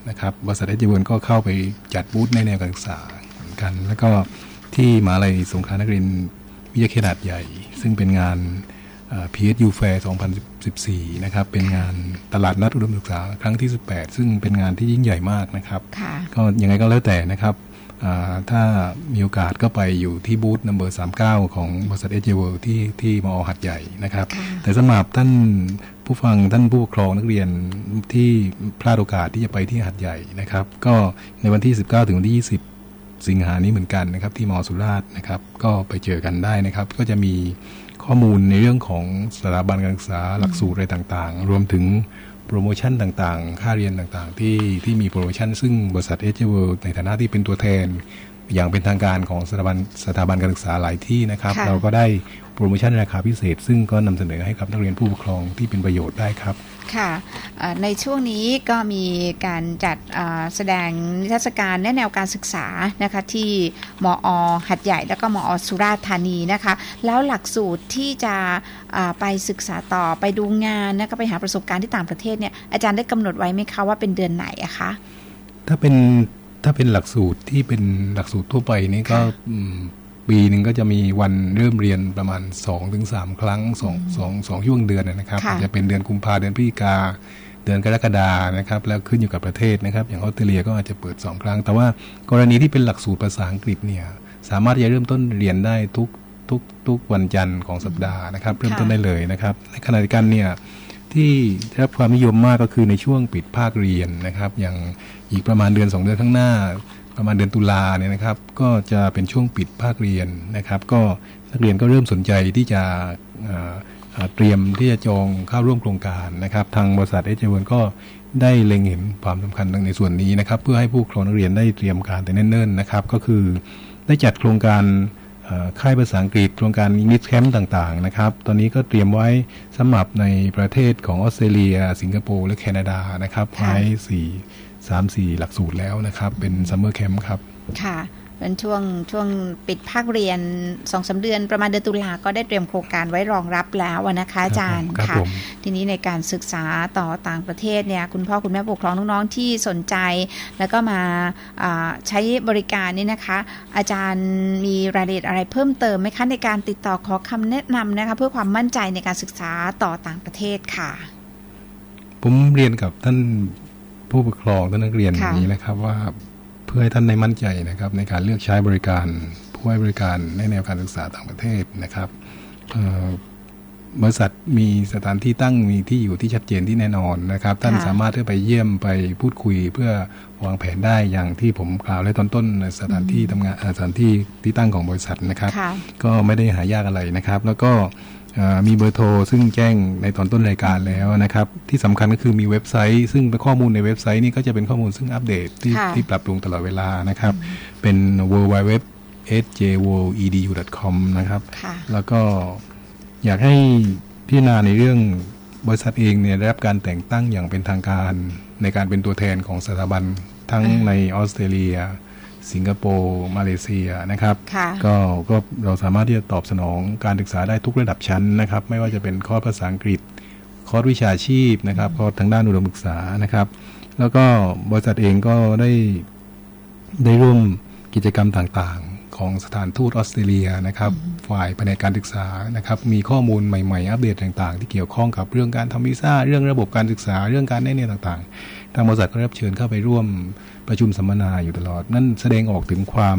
นะครับบริษัท เอส เจ World ก็เข้าไปจัดบูธในแนวการศึกษาเหมือนกันแล้วก็ที่มหาวิทยาลัยสงขลานครินทร์วิทยาเขตหาดใหญ่ซึ่งเป็นงาน พี เอส ยู Fair สองพันสิบสี่นะครับเป็นงานตลาดนัดอุดมศึกษาครั้งที่สิบแปดซึ่งเป็นงานที่ยิ่งใหญ่มากนะครับก็ยังไงก็แล้วแต่นะครับถ้ามีโอกาสก็ไปอยู่ที่บูธนัมเบอร์สามสิบเก้าของบริษัท เอส เจ World ที่ที่มอหัดใหญ่นะครับแต่สำหรับท่านผู้ฟังท่านผู้ปกครองนักเรียนที่พลาดโอกาสที่จะไปที่หัดใหญ่นะครับก็ในวันที่สิบเก้าถึงวันที่ยี่สิบสิงหานี้เหมือนกันนะครับที่มอสุราษฎร์นะครับก็ไปเจอกันได้นะครับก็จะมีข้อมูลในเรื่องของสถาบันการศึกษาหลักสูตรอะไรต่างๆรวมถึงโปรโมชั่นต่างๆค่าเรียนต่างๆที่ที่มีโปรโมชั่นซึ่งบริษัท เอส เจ World ในฐานะที่เป็นตัวแทนอย่างเป็นทางการของสถาบันสถาบันการศึกษาหลายที่นะครับเราก็ได้โปรโมชั่นราคาพิเศษซึ่งก็นำเสนอให้กับนักเรียนผู้ปกครองที่เป็นประโยชน์ได้ครับค่ะในช่วงนี้ก็มีการจัดแสดงนิทรรศการแนแนวการศึกษานะคะที่มอหัดใหญ่แล้วก็มอสุราษฎร์ธานีนะคะแล้วหลักสูตรที่จะไปศึกษาต่อไปดูงานนะคะไปหาประสบการณ์ที่ต่างประเทศเนี่ยอาจารย์ได้กำหนดไว้ไหมคะว่าเป็นเดือนไหนอะคะถ้าเป็นถ้าเป็นหลักสูตรที่เป็นหลักสูตรทั่วไปนี่ก็ปีหนึ่งก็จะมีวันเริ่มเรียนประมาณ สองถึงสาม ครั้ง2 2 2ช่วงเดือนนะครับจะเป็นเดือนกุมภาเดือนพฤศจิกาเดือนกรกฎานะครับแล้วขึ้นอยู่กับประเทศนะครับอย่างออสเตรเลียก็อาจจะเปิดสองครั้งแต่ว่ากรณีที่เป็นหลักสูตรภาษาอังกฤษเนี่ยสามารถจะเริ่มต้นเรียนได้ทุกทุกทุกวันจันทร์ของสัปดาห์นะครับเริ่มต้นได้เลยนะครับในขณะเดียวกันเนี่ยที่ได้รับความนิยมมากก็คือในช่วงปิดภาคเรียนนะครับอย่างอีกประมาณเดือนสองเดือนข้างหน้าประมาณเดือนตุลาเนี่ยนะครับก็จะเป็นช่วงปิดภาคเรียนนะครับก็นักเรียนก็เริ่มสนใจที่จะเตรียมที่จะจองเข้าร่วมโครงการนะครับทางบริษัท เอส เจ World ก็ได้เล็งเห็นความสำคัญในส่วนนี้นะครับเพื่อให้ผู้ปกครองนักเรียนได้เตรียมการแต่เนิ่นๆนะครับก็คือได้จัดโครงการค่ายภาษาอังกฤษโครงการ English Camp ต่างๆนะครับตอนนี้ก็เตรียมไว้สำหรับในประเทศของออสเตรเลียสิงคโปร์และแคนาดานะครับไว้สี่ สาม สี่หลักสูตรแล้วนะครับเป็น Summer Camp ครับค่ะเป็นช่วงช่วงปิดภาคเรียน สองถึงสาม เดือนประมาณเดือนตุลาก็ได้เตรียมโครงการไว้รองรับแล้วนะคะอาจารย์ค่ะทีนี้ในการศึกษาต่อต่างประเทศเนี่ยคุณพ่อคุณแม่ผู้ปกครองน้องๆที่สนใจแล้วก็มาใช้บริการนี่นะคะอาจารย์มีรายละเอียดอะไรเพิ่มเติมไหมคะในการติดต่อขอคำแนะนำนะคะเพื่อความมั่นใจในการศึกษาต่อต่างประเทศค่ะผมเรียนกับท่านผู้ปกครองท่านนักเรียนอย่างนี้นะครับว่าเพื่อให้ท่านได้มั่นใจนะครับในการเลือกใช้บริการผู้ให้บริการในแนวการศึกษาต่างประเทศนะครับบริษัทมีสถานที่ตั้งมีที่อยู่ที่ชัดเจนที่แน่นอนนะครับท่านสามารถที่ไปเยี่ยมไปพูดคุยเพื่อวางแผนได้อย่างที่ผมกล่าวไว้ตอนต้นสถานที่ทำงานสถานที่ที่ตั้งของบริษัทนะครับก็ไม่ได้หายากอะไรนะครับแล้วก็มีเบอร์โทรซึ่งแจ้งในตอนต้นรายการแล้วนะครับที่สำคัญก็คือมีเว็บไซต์ซึ่งเป็นข้อมูลในเว็บไซต์นี่ก็จะเป็นข้อมูลซึ่งอัปเดตที่ที่ปรับปรุงตลอดเวลานะครับเป็น ดับเบิลยู ดับเบิลยู ดับเบิลยู ดับเบิลยู ดอท เอส เจ เวิลด์ อี ดี ยู ดอท คอม นะครับแล้วก็อยากให้พิจารณาในเรื่องบริษัทเองเนี่ยได้รับการแต่งตั้งอย่างเป็นทางการในการเป็นตัวแทนของสถาบันทั้งในออสเตรเลียสิงคโปร์มาเลเซียนะครับก็ก็เราสามารถที่จะตอบสนองการศึกษาได้ทุกระดับชั้นนะครับไม่ว่าจะเป็นคอร์สภาษาอังกฤษคอร์สวิชาชีพนะครับคอร์สทางด้านอุดมศึกษานะครับแล้วก็บริษัทเองก็ได้ได้ร่วมกิจกรรมต่างๆของสถานทูตออสเตรเลียนะครับฝ่ายแผนกการศึกษานะครับมีข้อมูลใหม่ๆอัปเดตต่างๆที่เกี่ยวข้องกับเรื่องการทำวีซ่าเรื่องระบบการศึกษาเรื่องการแนะนำต่างๆทางบริษัทก็รับเชิญเข้าไปร่วมประชุมสัมมนาอยู่ตลอดนั่นแสดงออกถึงความ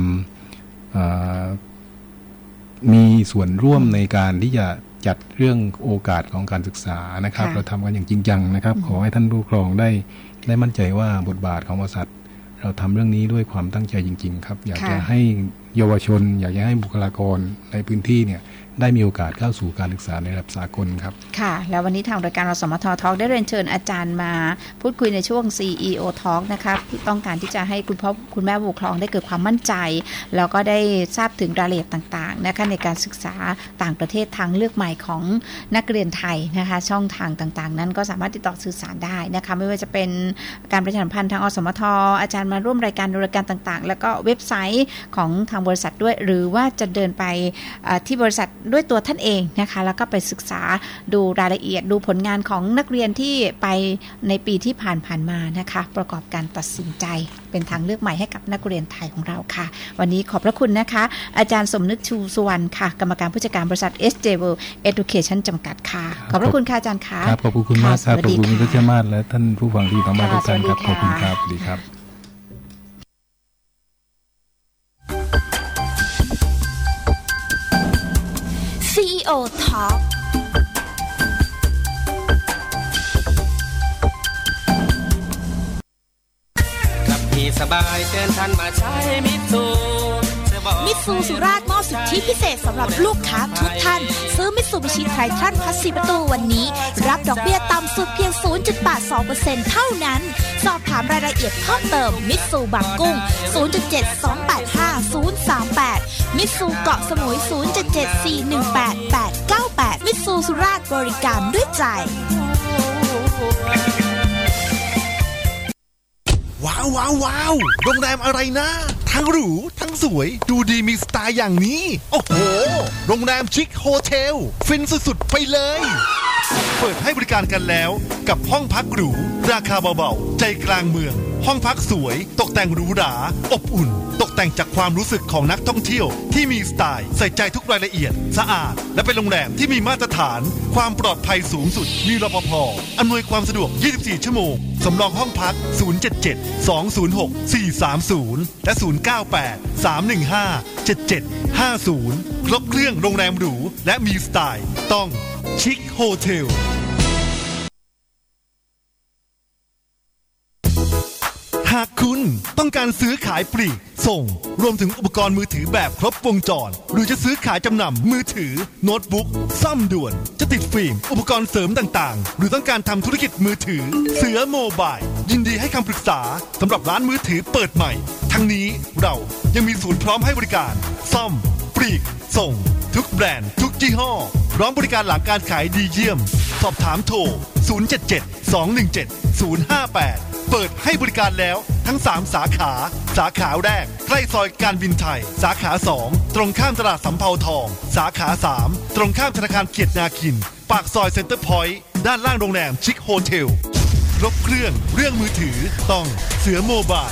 มีส่วนร่วมในการที่จะจัดเรื่องโอกาสของการศึกษานะครับเราทำกันอย่างจริงจังนะครับขอให้ท่านผู้ปกครองได้ได้มั่นใจว่าบทบาทของบริษัทเราทำเรื่องนี้ด้วยความตั้งใจจริงๆครับอยากจะให้เยาวชนอยากจะให้บุคลากรในพื้นที่เนี่ยได้มีโอกาสเข้าสู่การศึกษาในระดับสากลครับค่ะแล้ววันนี้ทางรายการรสมท Talk ได้เรียนเชิญอาจารย์มาพูดคุยในช่วง ซี อี โอ Talk นะคะที่ต้องการที่จะให้คุณพ่อคุณแม่ผู้ปกครองได้เกิดความมั่นใจแล้วก็ได้ทราบถึงรายละเอียดต่างๆนะคะในการศึกษาต่างประเทศทางเลือกใหม่ของนักเรียนไทยนะคะช่องทางต่างๆนั้นก็สามารถติดต่อสื่อสารได้นะคะไม่ว่าจะเป็นการประชาสัมพันธ์ทางอสมทอาจารย์มาร่วมรายการรายการต่างๆแล้วก็เว็บไซต์ของทางบริษัทด้วยหรือว่าจะเดินไปที่บริษัทด้วยตัวท่านเองนะคะแล้วก็ไปศึกษาดูรายละเอียดดูผลงานของนักเรียนที่ไปในปีที่ผ่านๆมานะคะประกอบการตัดสินใจเป็นทางเลือกใหม่ให้กับนักเรียนไทยของเราค่ะวันนี้ขอบพระคุณนะคะอาจารย์สมนึกชูสุวรรณค่ะกรรมการผู้จัดการบริษัท เอส เจ World Education จำกัดค่ะขอบพระคุณค่ะอาจารย์ค่ะครับขอบคุณมากครับขอบคุณทุกท่านมากและท่านผู้ฟังที่ทางบ้านทุกท่านครับขอบคุณครับสวัสดีครับซี อี โอ Talk สบายเชิญท่านมาใช้มิตซูมิตซูสุราษฎร์มอบสิทธิพิเศษสำหรับลูกค้าทุกท่านซื้อมิตซูบิชิไททันพลัสสี่ประตูวันนี้รับดอกเบี้ยต่ำสุดเพียง ศูนย์จุดแปดสองเปอร์เซ็นต์ เท่านั้นสอบถามรายละเอียดเพิ่มเติมมิตซูบางกุ้ง ศูนย์ เจ็ด สอง แปด ห้า ศูนย์ สาม แปด มิตซูเกาะสมุย ศูนย์ เจ็ด เจ็ด สี่ หนึ่ง แปด แปด เก้า แปด มิตซูสุราษฎร์บริการด้วยใจว้าวว้าวว้าวโรงแรมอะไรนะทั้งหรูทั้งสวยดูดีมีสไตล์อย่างนี้โอ้โหโรงแรมชิคโฮเทลฟินสุดๆไปเลยเปิดให้บริการกันแล้วกับห้องพักหรูราคาเบาๆใจกลางเมืองห้องพักสวยตกแต่งหรูหราอบอุ่นตกแต่งจากความรู้สึกของนักท่องเที่ยวที่มีสไตล์ใส่ใจทุกรายละเอียดสะอาดและเป็นโรงแรมที่มีมาตรฐานความปลอดภัยสูงสุดมีรปภ.อำนวยความสะดวกยี่สิบสี่ชั่วโมงสำรองห้องพักศูนย์ เจ็ด เจ็ด สอง ศูนย์ หก สี่ สาม ศูนย์และศูนย์ เก้า แปด สาม หนึ่ง ห้า เจ็ด เจ็ด ห้า ศูนย์ครบเครื่องโรงแรมหรูและมีสไตล์ต้องชิคโฮเทลหากคุณต้องการซื้อขายปลีกส่งรวมถึงอุปกรณ์มือถือแบบครบวงจรหรือจะซื้อขายจำหน่ำมือถือโน้ตบุ๊กซ่อมด่วนจะติดฟิล์มอุปกรณ์เสริมต่างๆหรือต้องการทำธุรกิจมือถือเสือโมบายยินดีให้คำปรึกษาสำหรับร้านมือถือเปิดใหม่ทั้งนี้เรายังมีศูนย์พร้อมให้บริการซ่อมปลีกส่งทุกแบรนด์ทุกยี่ห้อพร้อมบริการหลังการขายดีเยี่ยมสอบถามโทรศูนย์ เจ็ด เจ็ด สอง หนึ่ง เจ็ด ศูนย์ ห้า แปดเปิดให้บริการแล้วทั้งสามสาขาสาขาแรกใกล้ซอยการบินไทยสาขาสองตรงข้ามตลาดสำเภาทองสาขาสามตรงข้ามธนาคารเกียรตินาคินปากซอยเซ็นเตอร์พอยต์ด้านล่างโรงแรมชิคโฮเทลครบเครื่องเรื่องมือถือต้องเสือโมบาย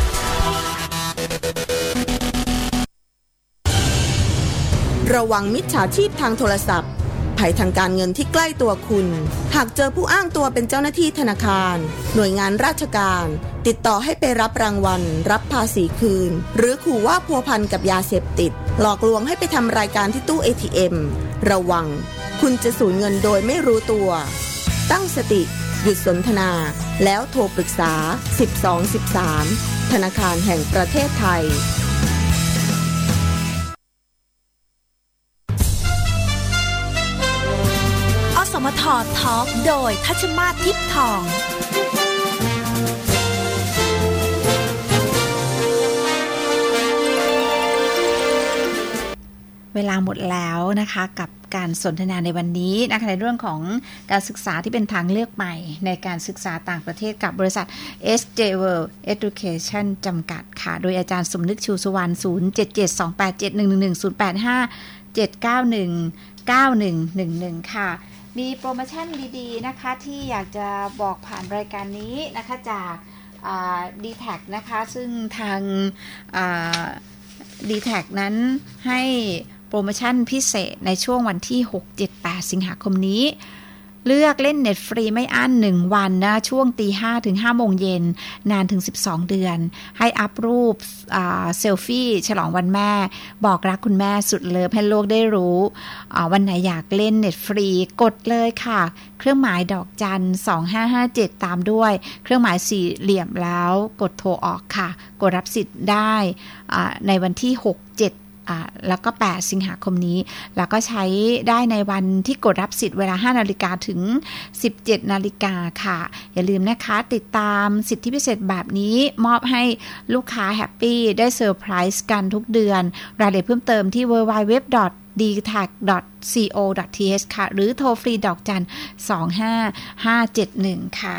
ระวังมิจฉาชีพทางโทรศัพท์ภัยทางการเงินที่ใกล้ตัวคุณหากเจอผู้อ้างตัวเป็นเจ้าหน้าที่ธนาคารหน่วยงานราชการติดต่อให้ไปรับรางวัลรับภาษีคืนหรือขู่ว่าพัวพันกับยาเสพติดหลอกลวงให้ไปทำรายการที่ตู้ เอ ที เอ็ม ระวังคุณจะสูญเงินโดยไม่รู้ตัวตั้งสติหยุดสนทนาแล้วโทรปรึกษาสิบสอง สิบสามธนาคารแห่งประเทศไทยสมททอล์กโดยทัชมาศทิพย์ทองเวลาหมดแล้วนะคะกับการสนทนาในวันนี้นะคะในเรื่องของการศึกษาที่เป็นทางเลือกใหม่ในการศึกษาต่างประเทศกับบริษัท เอส เจ World Education จำกัดค่ะโดยอาจารย์สมนึกชูสุวรรณ ศูนย์ เจ็ด เจ็ด สอง แปด เจ็ด หนึ่ง หนึ่ง หนึ่ง ศูนย์ แปด ห้า เจ็ด เก้า หนึ่ง เก้า หนึ่ง หนึ่ง หนึ่งค่ะมีโปรโมชั่นดีๆนะคะที่อยากจะบอกผ่านรายการนี้นะคะจากดีแท็กนะคะซึ่งทางดีแท็กนั้นให้โปรโมชั่นพิเศษในช่วงวันที่หก เจ็ด แปดสิงหาคมนี้เลือกเล่นเน็ตฟรีไม่อั้นหนึ่งวันนะช่วงตีห้าถึงห้าโมงเย็นนานถึงสิบสองเดือนให้อัพรูปเซลฟี่ฉลองวันแม่บอกรักคุณแม่สุดเลิฟให้โลกได้รู้วันไหนอยากเล่นเน็ตฟรีกดเลยค่ะเครื่องหมายดอกจันสองห้าห้าเจ็ดตามด้วยเครื่องหมายสี่เหลี่ยมแล้วกดโทรออกค่ะกดรับสิทธิ์ได้ในวันที่หก เจ็ดแล้วก็แปดสิงหาคมนี้แล้วก็ใช้ได้ในวันที่กดรับสิทธิ์เวลา ห้านาฬิกาถึง สิบเจ็ดนาฬิกาค่ะอย่าลืมนะคะติดตามสิทธิพิเศษแบบนี้มอบให้ลูกค้าแฮปปี้ได้เซอร์ไพรส์กันทุกเดือนรายละเอียดเพิ่มเติมที่ ดับเบิลยู ดับเบิลยู ดับเบิลยู ดอท ดี แท็ก ดอท ซี โอ ดอท ที เอช ค่ะหรือโทรฟรีดอกจันสองห้าห้าเจ็ดหนึ่งค่ะ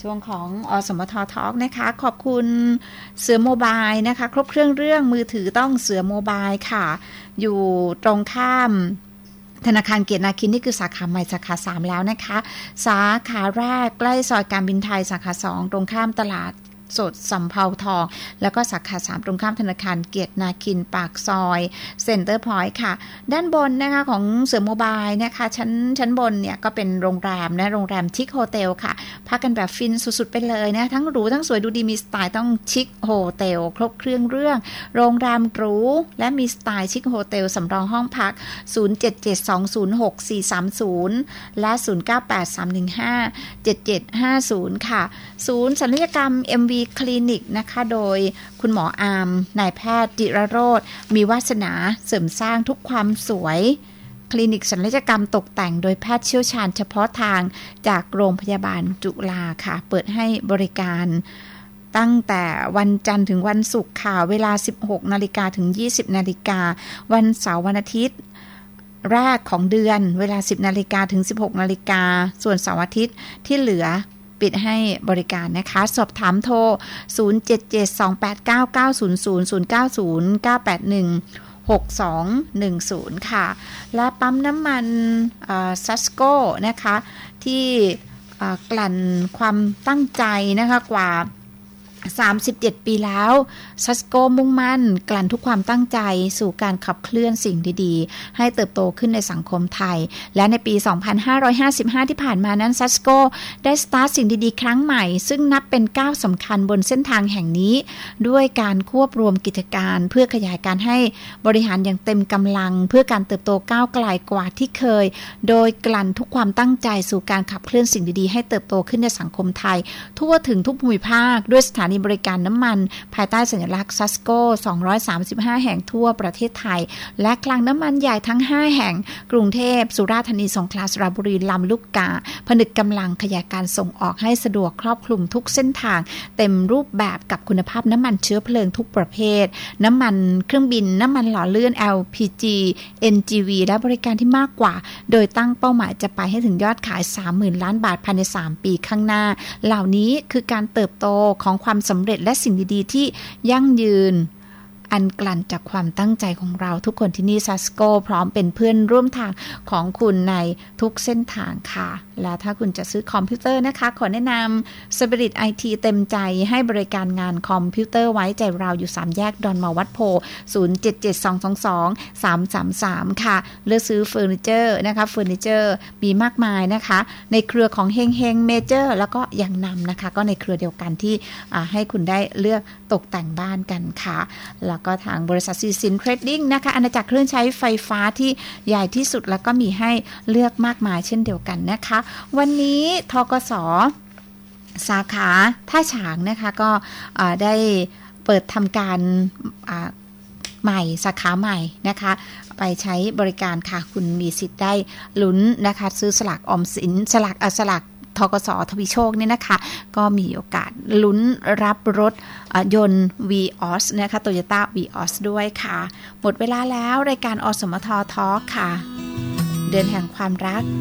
ช่วงของอสมททอล์กนะคะขอบคุณเสือโมบายนะคะครบเครื่องเรื่องมือถือต้องเสือโมบายค่ะอยู่ตรงข้ามธนาคารเกียรตินาคินนี่คือสาขาใหม่สาขาสามแล้วนะคะสาขาแรกใกล้ซอยการบินไทยสาขาสองตรงข้ามตลาดสดสำเภาทองแล้วก็สาขาสามตรงข้ามธนาคารเกียรตินาคินปากซอยเซ็นเตอร์พอยต์ค่ะด้านบนนะคะของเสือโมบายนะคะชั้นชั้นบนเนี่ยก็เป็นโรงแรมนะโรงแรมชิคโฮเทลค่ะพักกันแบบฟินสุดๆไปเลยนะทั้งหรูทั้งสวยดูดีมีสไตล์ต้องชิคโฮเทลครบเครื่องเรื่องโรงแรมหรูและมีสไตล์ชิคโฮเทลสำรองห้องพักศูนย์ เจ็ด เจ็ด สอง ศูนย์ หก สี่ สาม ศูนย์และศูนย์ เก้า แปด สาม หนึ่ง ห้า เจ็ด เจ็ด ห้า ศูนย์ค่ะศูนย์ศัลยกรรม เอ็ม วี คลินิกนะคะโดยคุณหมออาร์มนายแพทย์จิรโรจน์มีวาสนาเสริมสร้างทุกความสวยคลินิกศัลยกรรมตกแต่งโดยแพทย์เชี่ยวชาญเฉพาะทางจากโรงพยาบาลจุฬาค่ะเปิดให้บริการตั้งแต่วันจันทร์ถึงวันศุกร์ค่ะเวลา สิบหกนาฬิกา ถึง ยี่สิบนาฬิกาวันเสาร์วันอาทิตย์แรกของเดือนเวลา สิบนาฬิกา ถึง สิบหกนาฬิกาส่วนเสาร์อาทิตย์ที่เหลือปิดให้บริการนะคะสอบถามโทรศูนย์ เจ็ด เจ็ด สอง แปด เก้า เก้า ศูนย์ ศูนย์ ศูนย์ เก้า ศูนย์ เก้า แปด หนึ่ง หก สอง หนึ่ง ศูนย์ค่ะและปั๊มน้ำมันซัสโก้นะคะที่กลั่นความตั้งใจนะคะกว่าสามสิบเจ็ดปีแล้วซัสโกมุ่งมั่นกลั่นทุกความตั้งใจสู่การขับเคลื่อนสิ่งดีๆให้เติบโตขึ้นในสังคมไทยและในปี สองพันห้าร้อยห้าสิบห้า ที่ผ่านมานั้นซัสโกได้สตาร์ทสิ่งดีๆครั้งใหม่ซึ่งนับเป็นก้าวสำคัญบนเส้นทางแห่งนี้ด้วยการควบรวมกิจการเพื่อขยายการให้บริหารอย่างเต็มกำลังเพื่อการเติบโตก้าวไกลกว่าที่เคยโดยกลั่นทุกความตั้งใจสู่การขับเคลื่อนสิ่งดีๆให้เติบโตขึ้นในสังคมไทยทั่วถึงทุกภูมิภาคด้วยสถานีบริการน้ำมันภายใต้สัญลักษณ์ซัสโกสองร้อยสามสิบห้าแห่งทั่วประเทศไทยและคลังน้ำมันใหญ่ทั้งห้าแห่งกรุงเทพสุราษฎร์ธานีสงขลาสระบุรีลำลูกกาผนึกกำลังขยายการส่งออกให้สะดวกครอบคลุมทุกเส้นทางเต็มรูปแบบกับคุณภาพน้ำมันเชื้อเพลิงทุกประเภทน้ำมันเครื่องบินน้ำมันหล่อลื่น แอล พี จี เอ็น จี วี และบริการที่มากกว่าโดยตั้งเป้าหมายจะไปให้ถึงยอดขาย สามหมื่น ล้านบาทภายในสามปีข้างหน้าเหล่านี้คือการเติบโตของความสำเร็จและสิ่งดีๆที่ยั่งยืนอันกลั่นจากความตั้งใจของเราทุกคนที่นี่ซัสโกพร้อมเป็นเพื่อนร่วมทางของคุณในทุกเส้นทางค่ะและถ้าคุณจะซื้อคอมพิวเตอร์นะคะขอแนะนำ Spirit ไอ ที เต็มใจให้บริการงานคอมพิวเตอร์ไว้ใจเราอยู่สามแยกดอนเมืองวัดโพศูนย์ เจ็ด เจ็ด สอง สอง สอง สาม สาม สามค่ะเลือกซื้อเฟอร์นิเจอร์นะคะเฟอร์นิเจอร์มีมากมายนะคะในเครือของเฮงเฮงเมเจอร์แล้วก็อย่างนำนะคะก็ในเครือเดียวกันที่ให้คุณได้เลือกตกแต่งบ้านกันค่ะแล้วก็ทางบริษัทซีซินเทรดดิ้งนะคะอาณาจักรเครื่องใช้ไฟฟ้าที่ใหญ่ที่สุดแล้วก็มีให้เลือกมากมายเช่นเดียวกันนะคะวันนี้ธกส.สาขาท่าฉางนะคะก็ได้เปิดทำการใหม่สาขาใหม่นะคะไปใช้บริการค่ะคุณมีสิทธิ์ได้ลุ้นนะคะซื้อสลากออมสินสลากสลากธกส.ทวีโชคเนี่ยนะคะก็มีโอกาสลุ้นรับรถยนต์ Vios นะคะ Toyota Vios ด้วยค่ะหมดเวลาแล้วรายการอสมททอล์คค่ะเดือนแห่งความรัก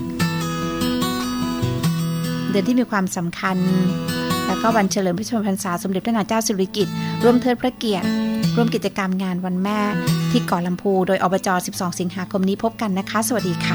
เดือนที่มีความสำคัญแล้วก็วันเฉลิมพระชนมพรรษาสมเด็จพระนางเจ้าสิริกิติ์ร่วมเทิดพระเกียรติร่วมกิจกรรมงานวันแม่ที่เกาะลำพูโดยอบจสิบสองสิงหาคมนี้พบกันนะคะสวัสดีค่ะ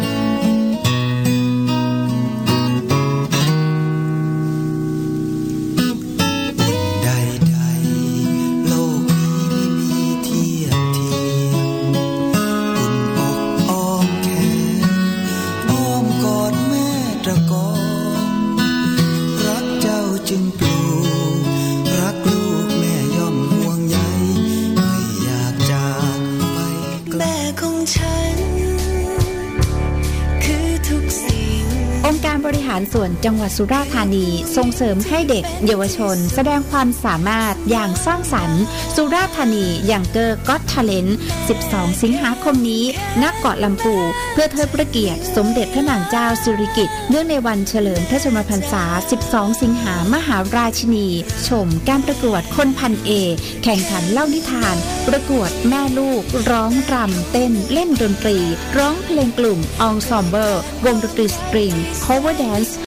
ส่วนจังหวัดสุราษฎร์ธานีส่งเสริมให้เด็กเยาวชนแสดงความสามารถอย่างสร้างสรรค์สุราษฎร์ธานียังเกอร์ก็อตทาเลนต์สิบสองสิงหาคมนี้ณเกาะลำพูเพื่อเทิดพระเกียรติสมเด็จพระนางเจ้าสิริกิติ์เนื่องในวันเฉลิมพระชนมพรรษาสิบสองสิงหามหาราชินีชมการประกวดคนพันเอแข่งขันเล่านิทานประกวดแม่ลูกร้องรำเต้นเล่นดนตรีร้องเพลงกลุ่มองซอมเบิลวงดนตรีสตริง cover dance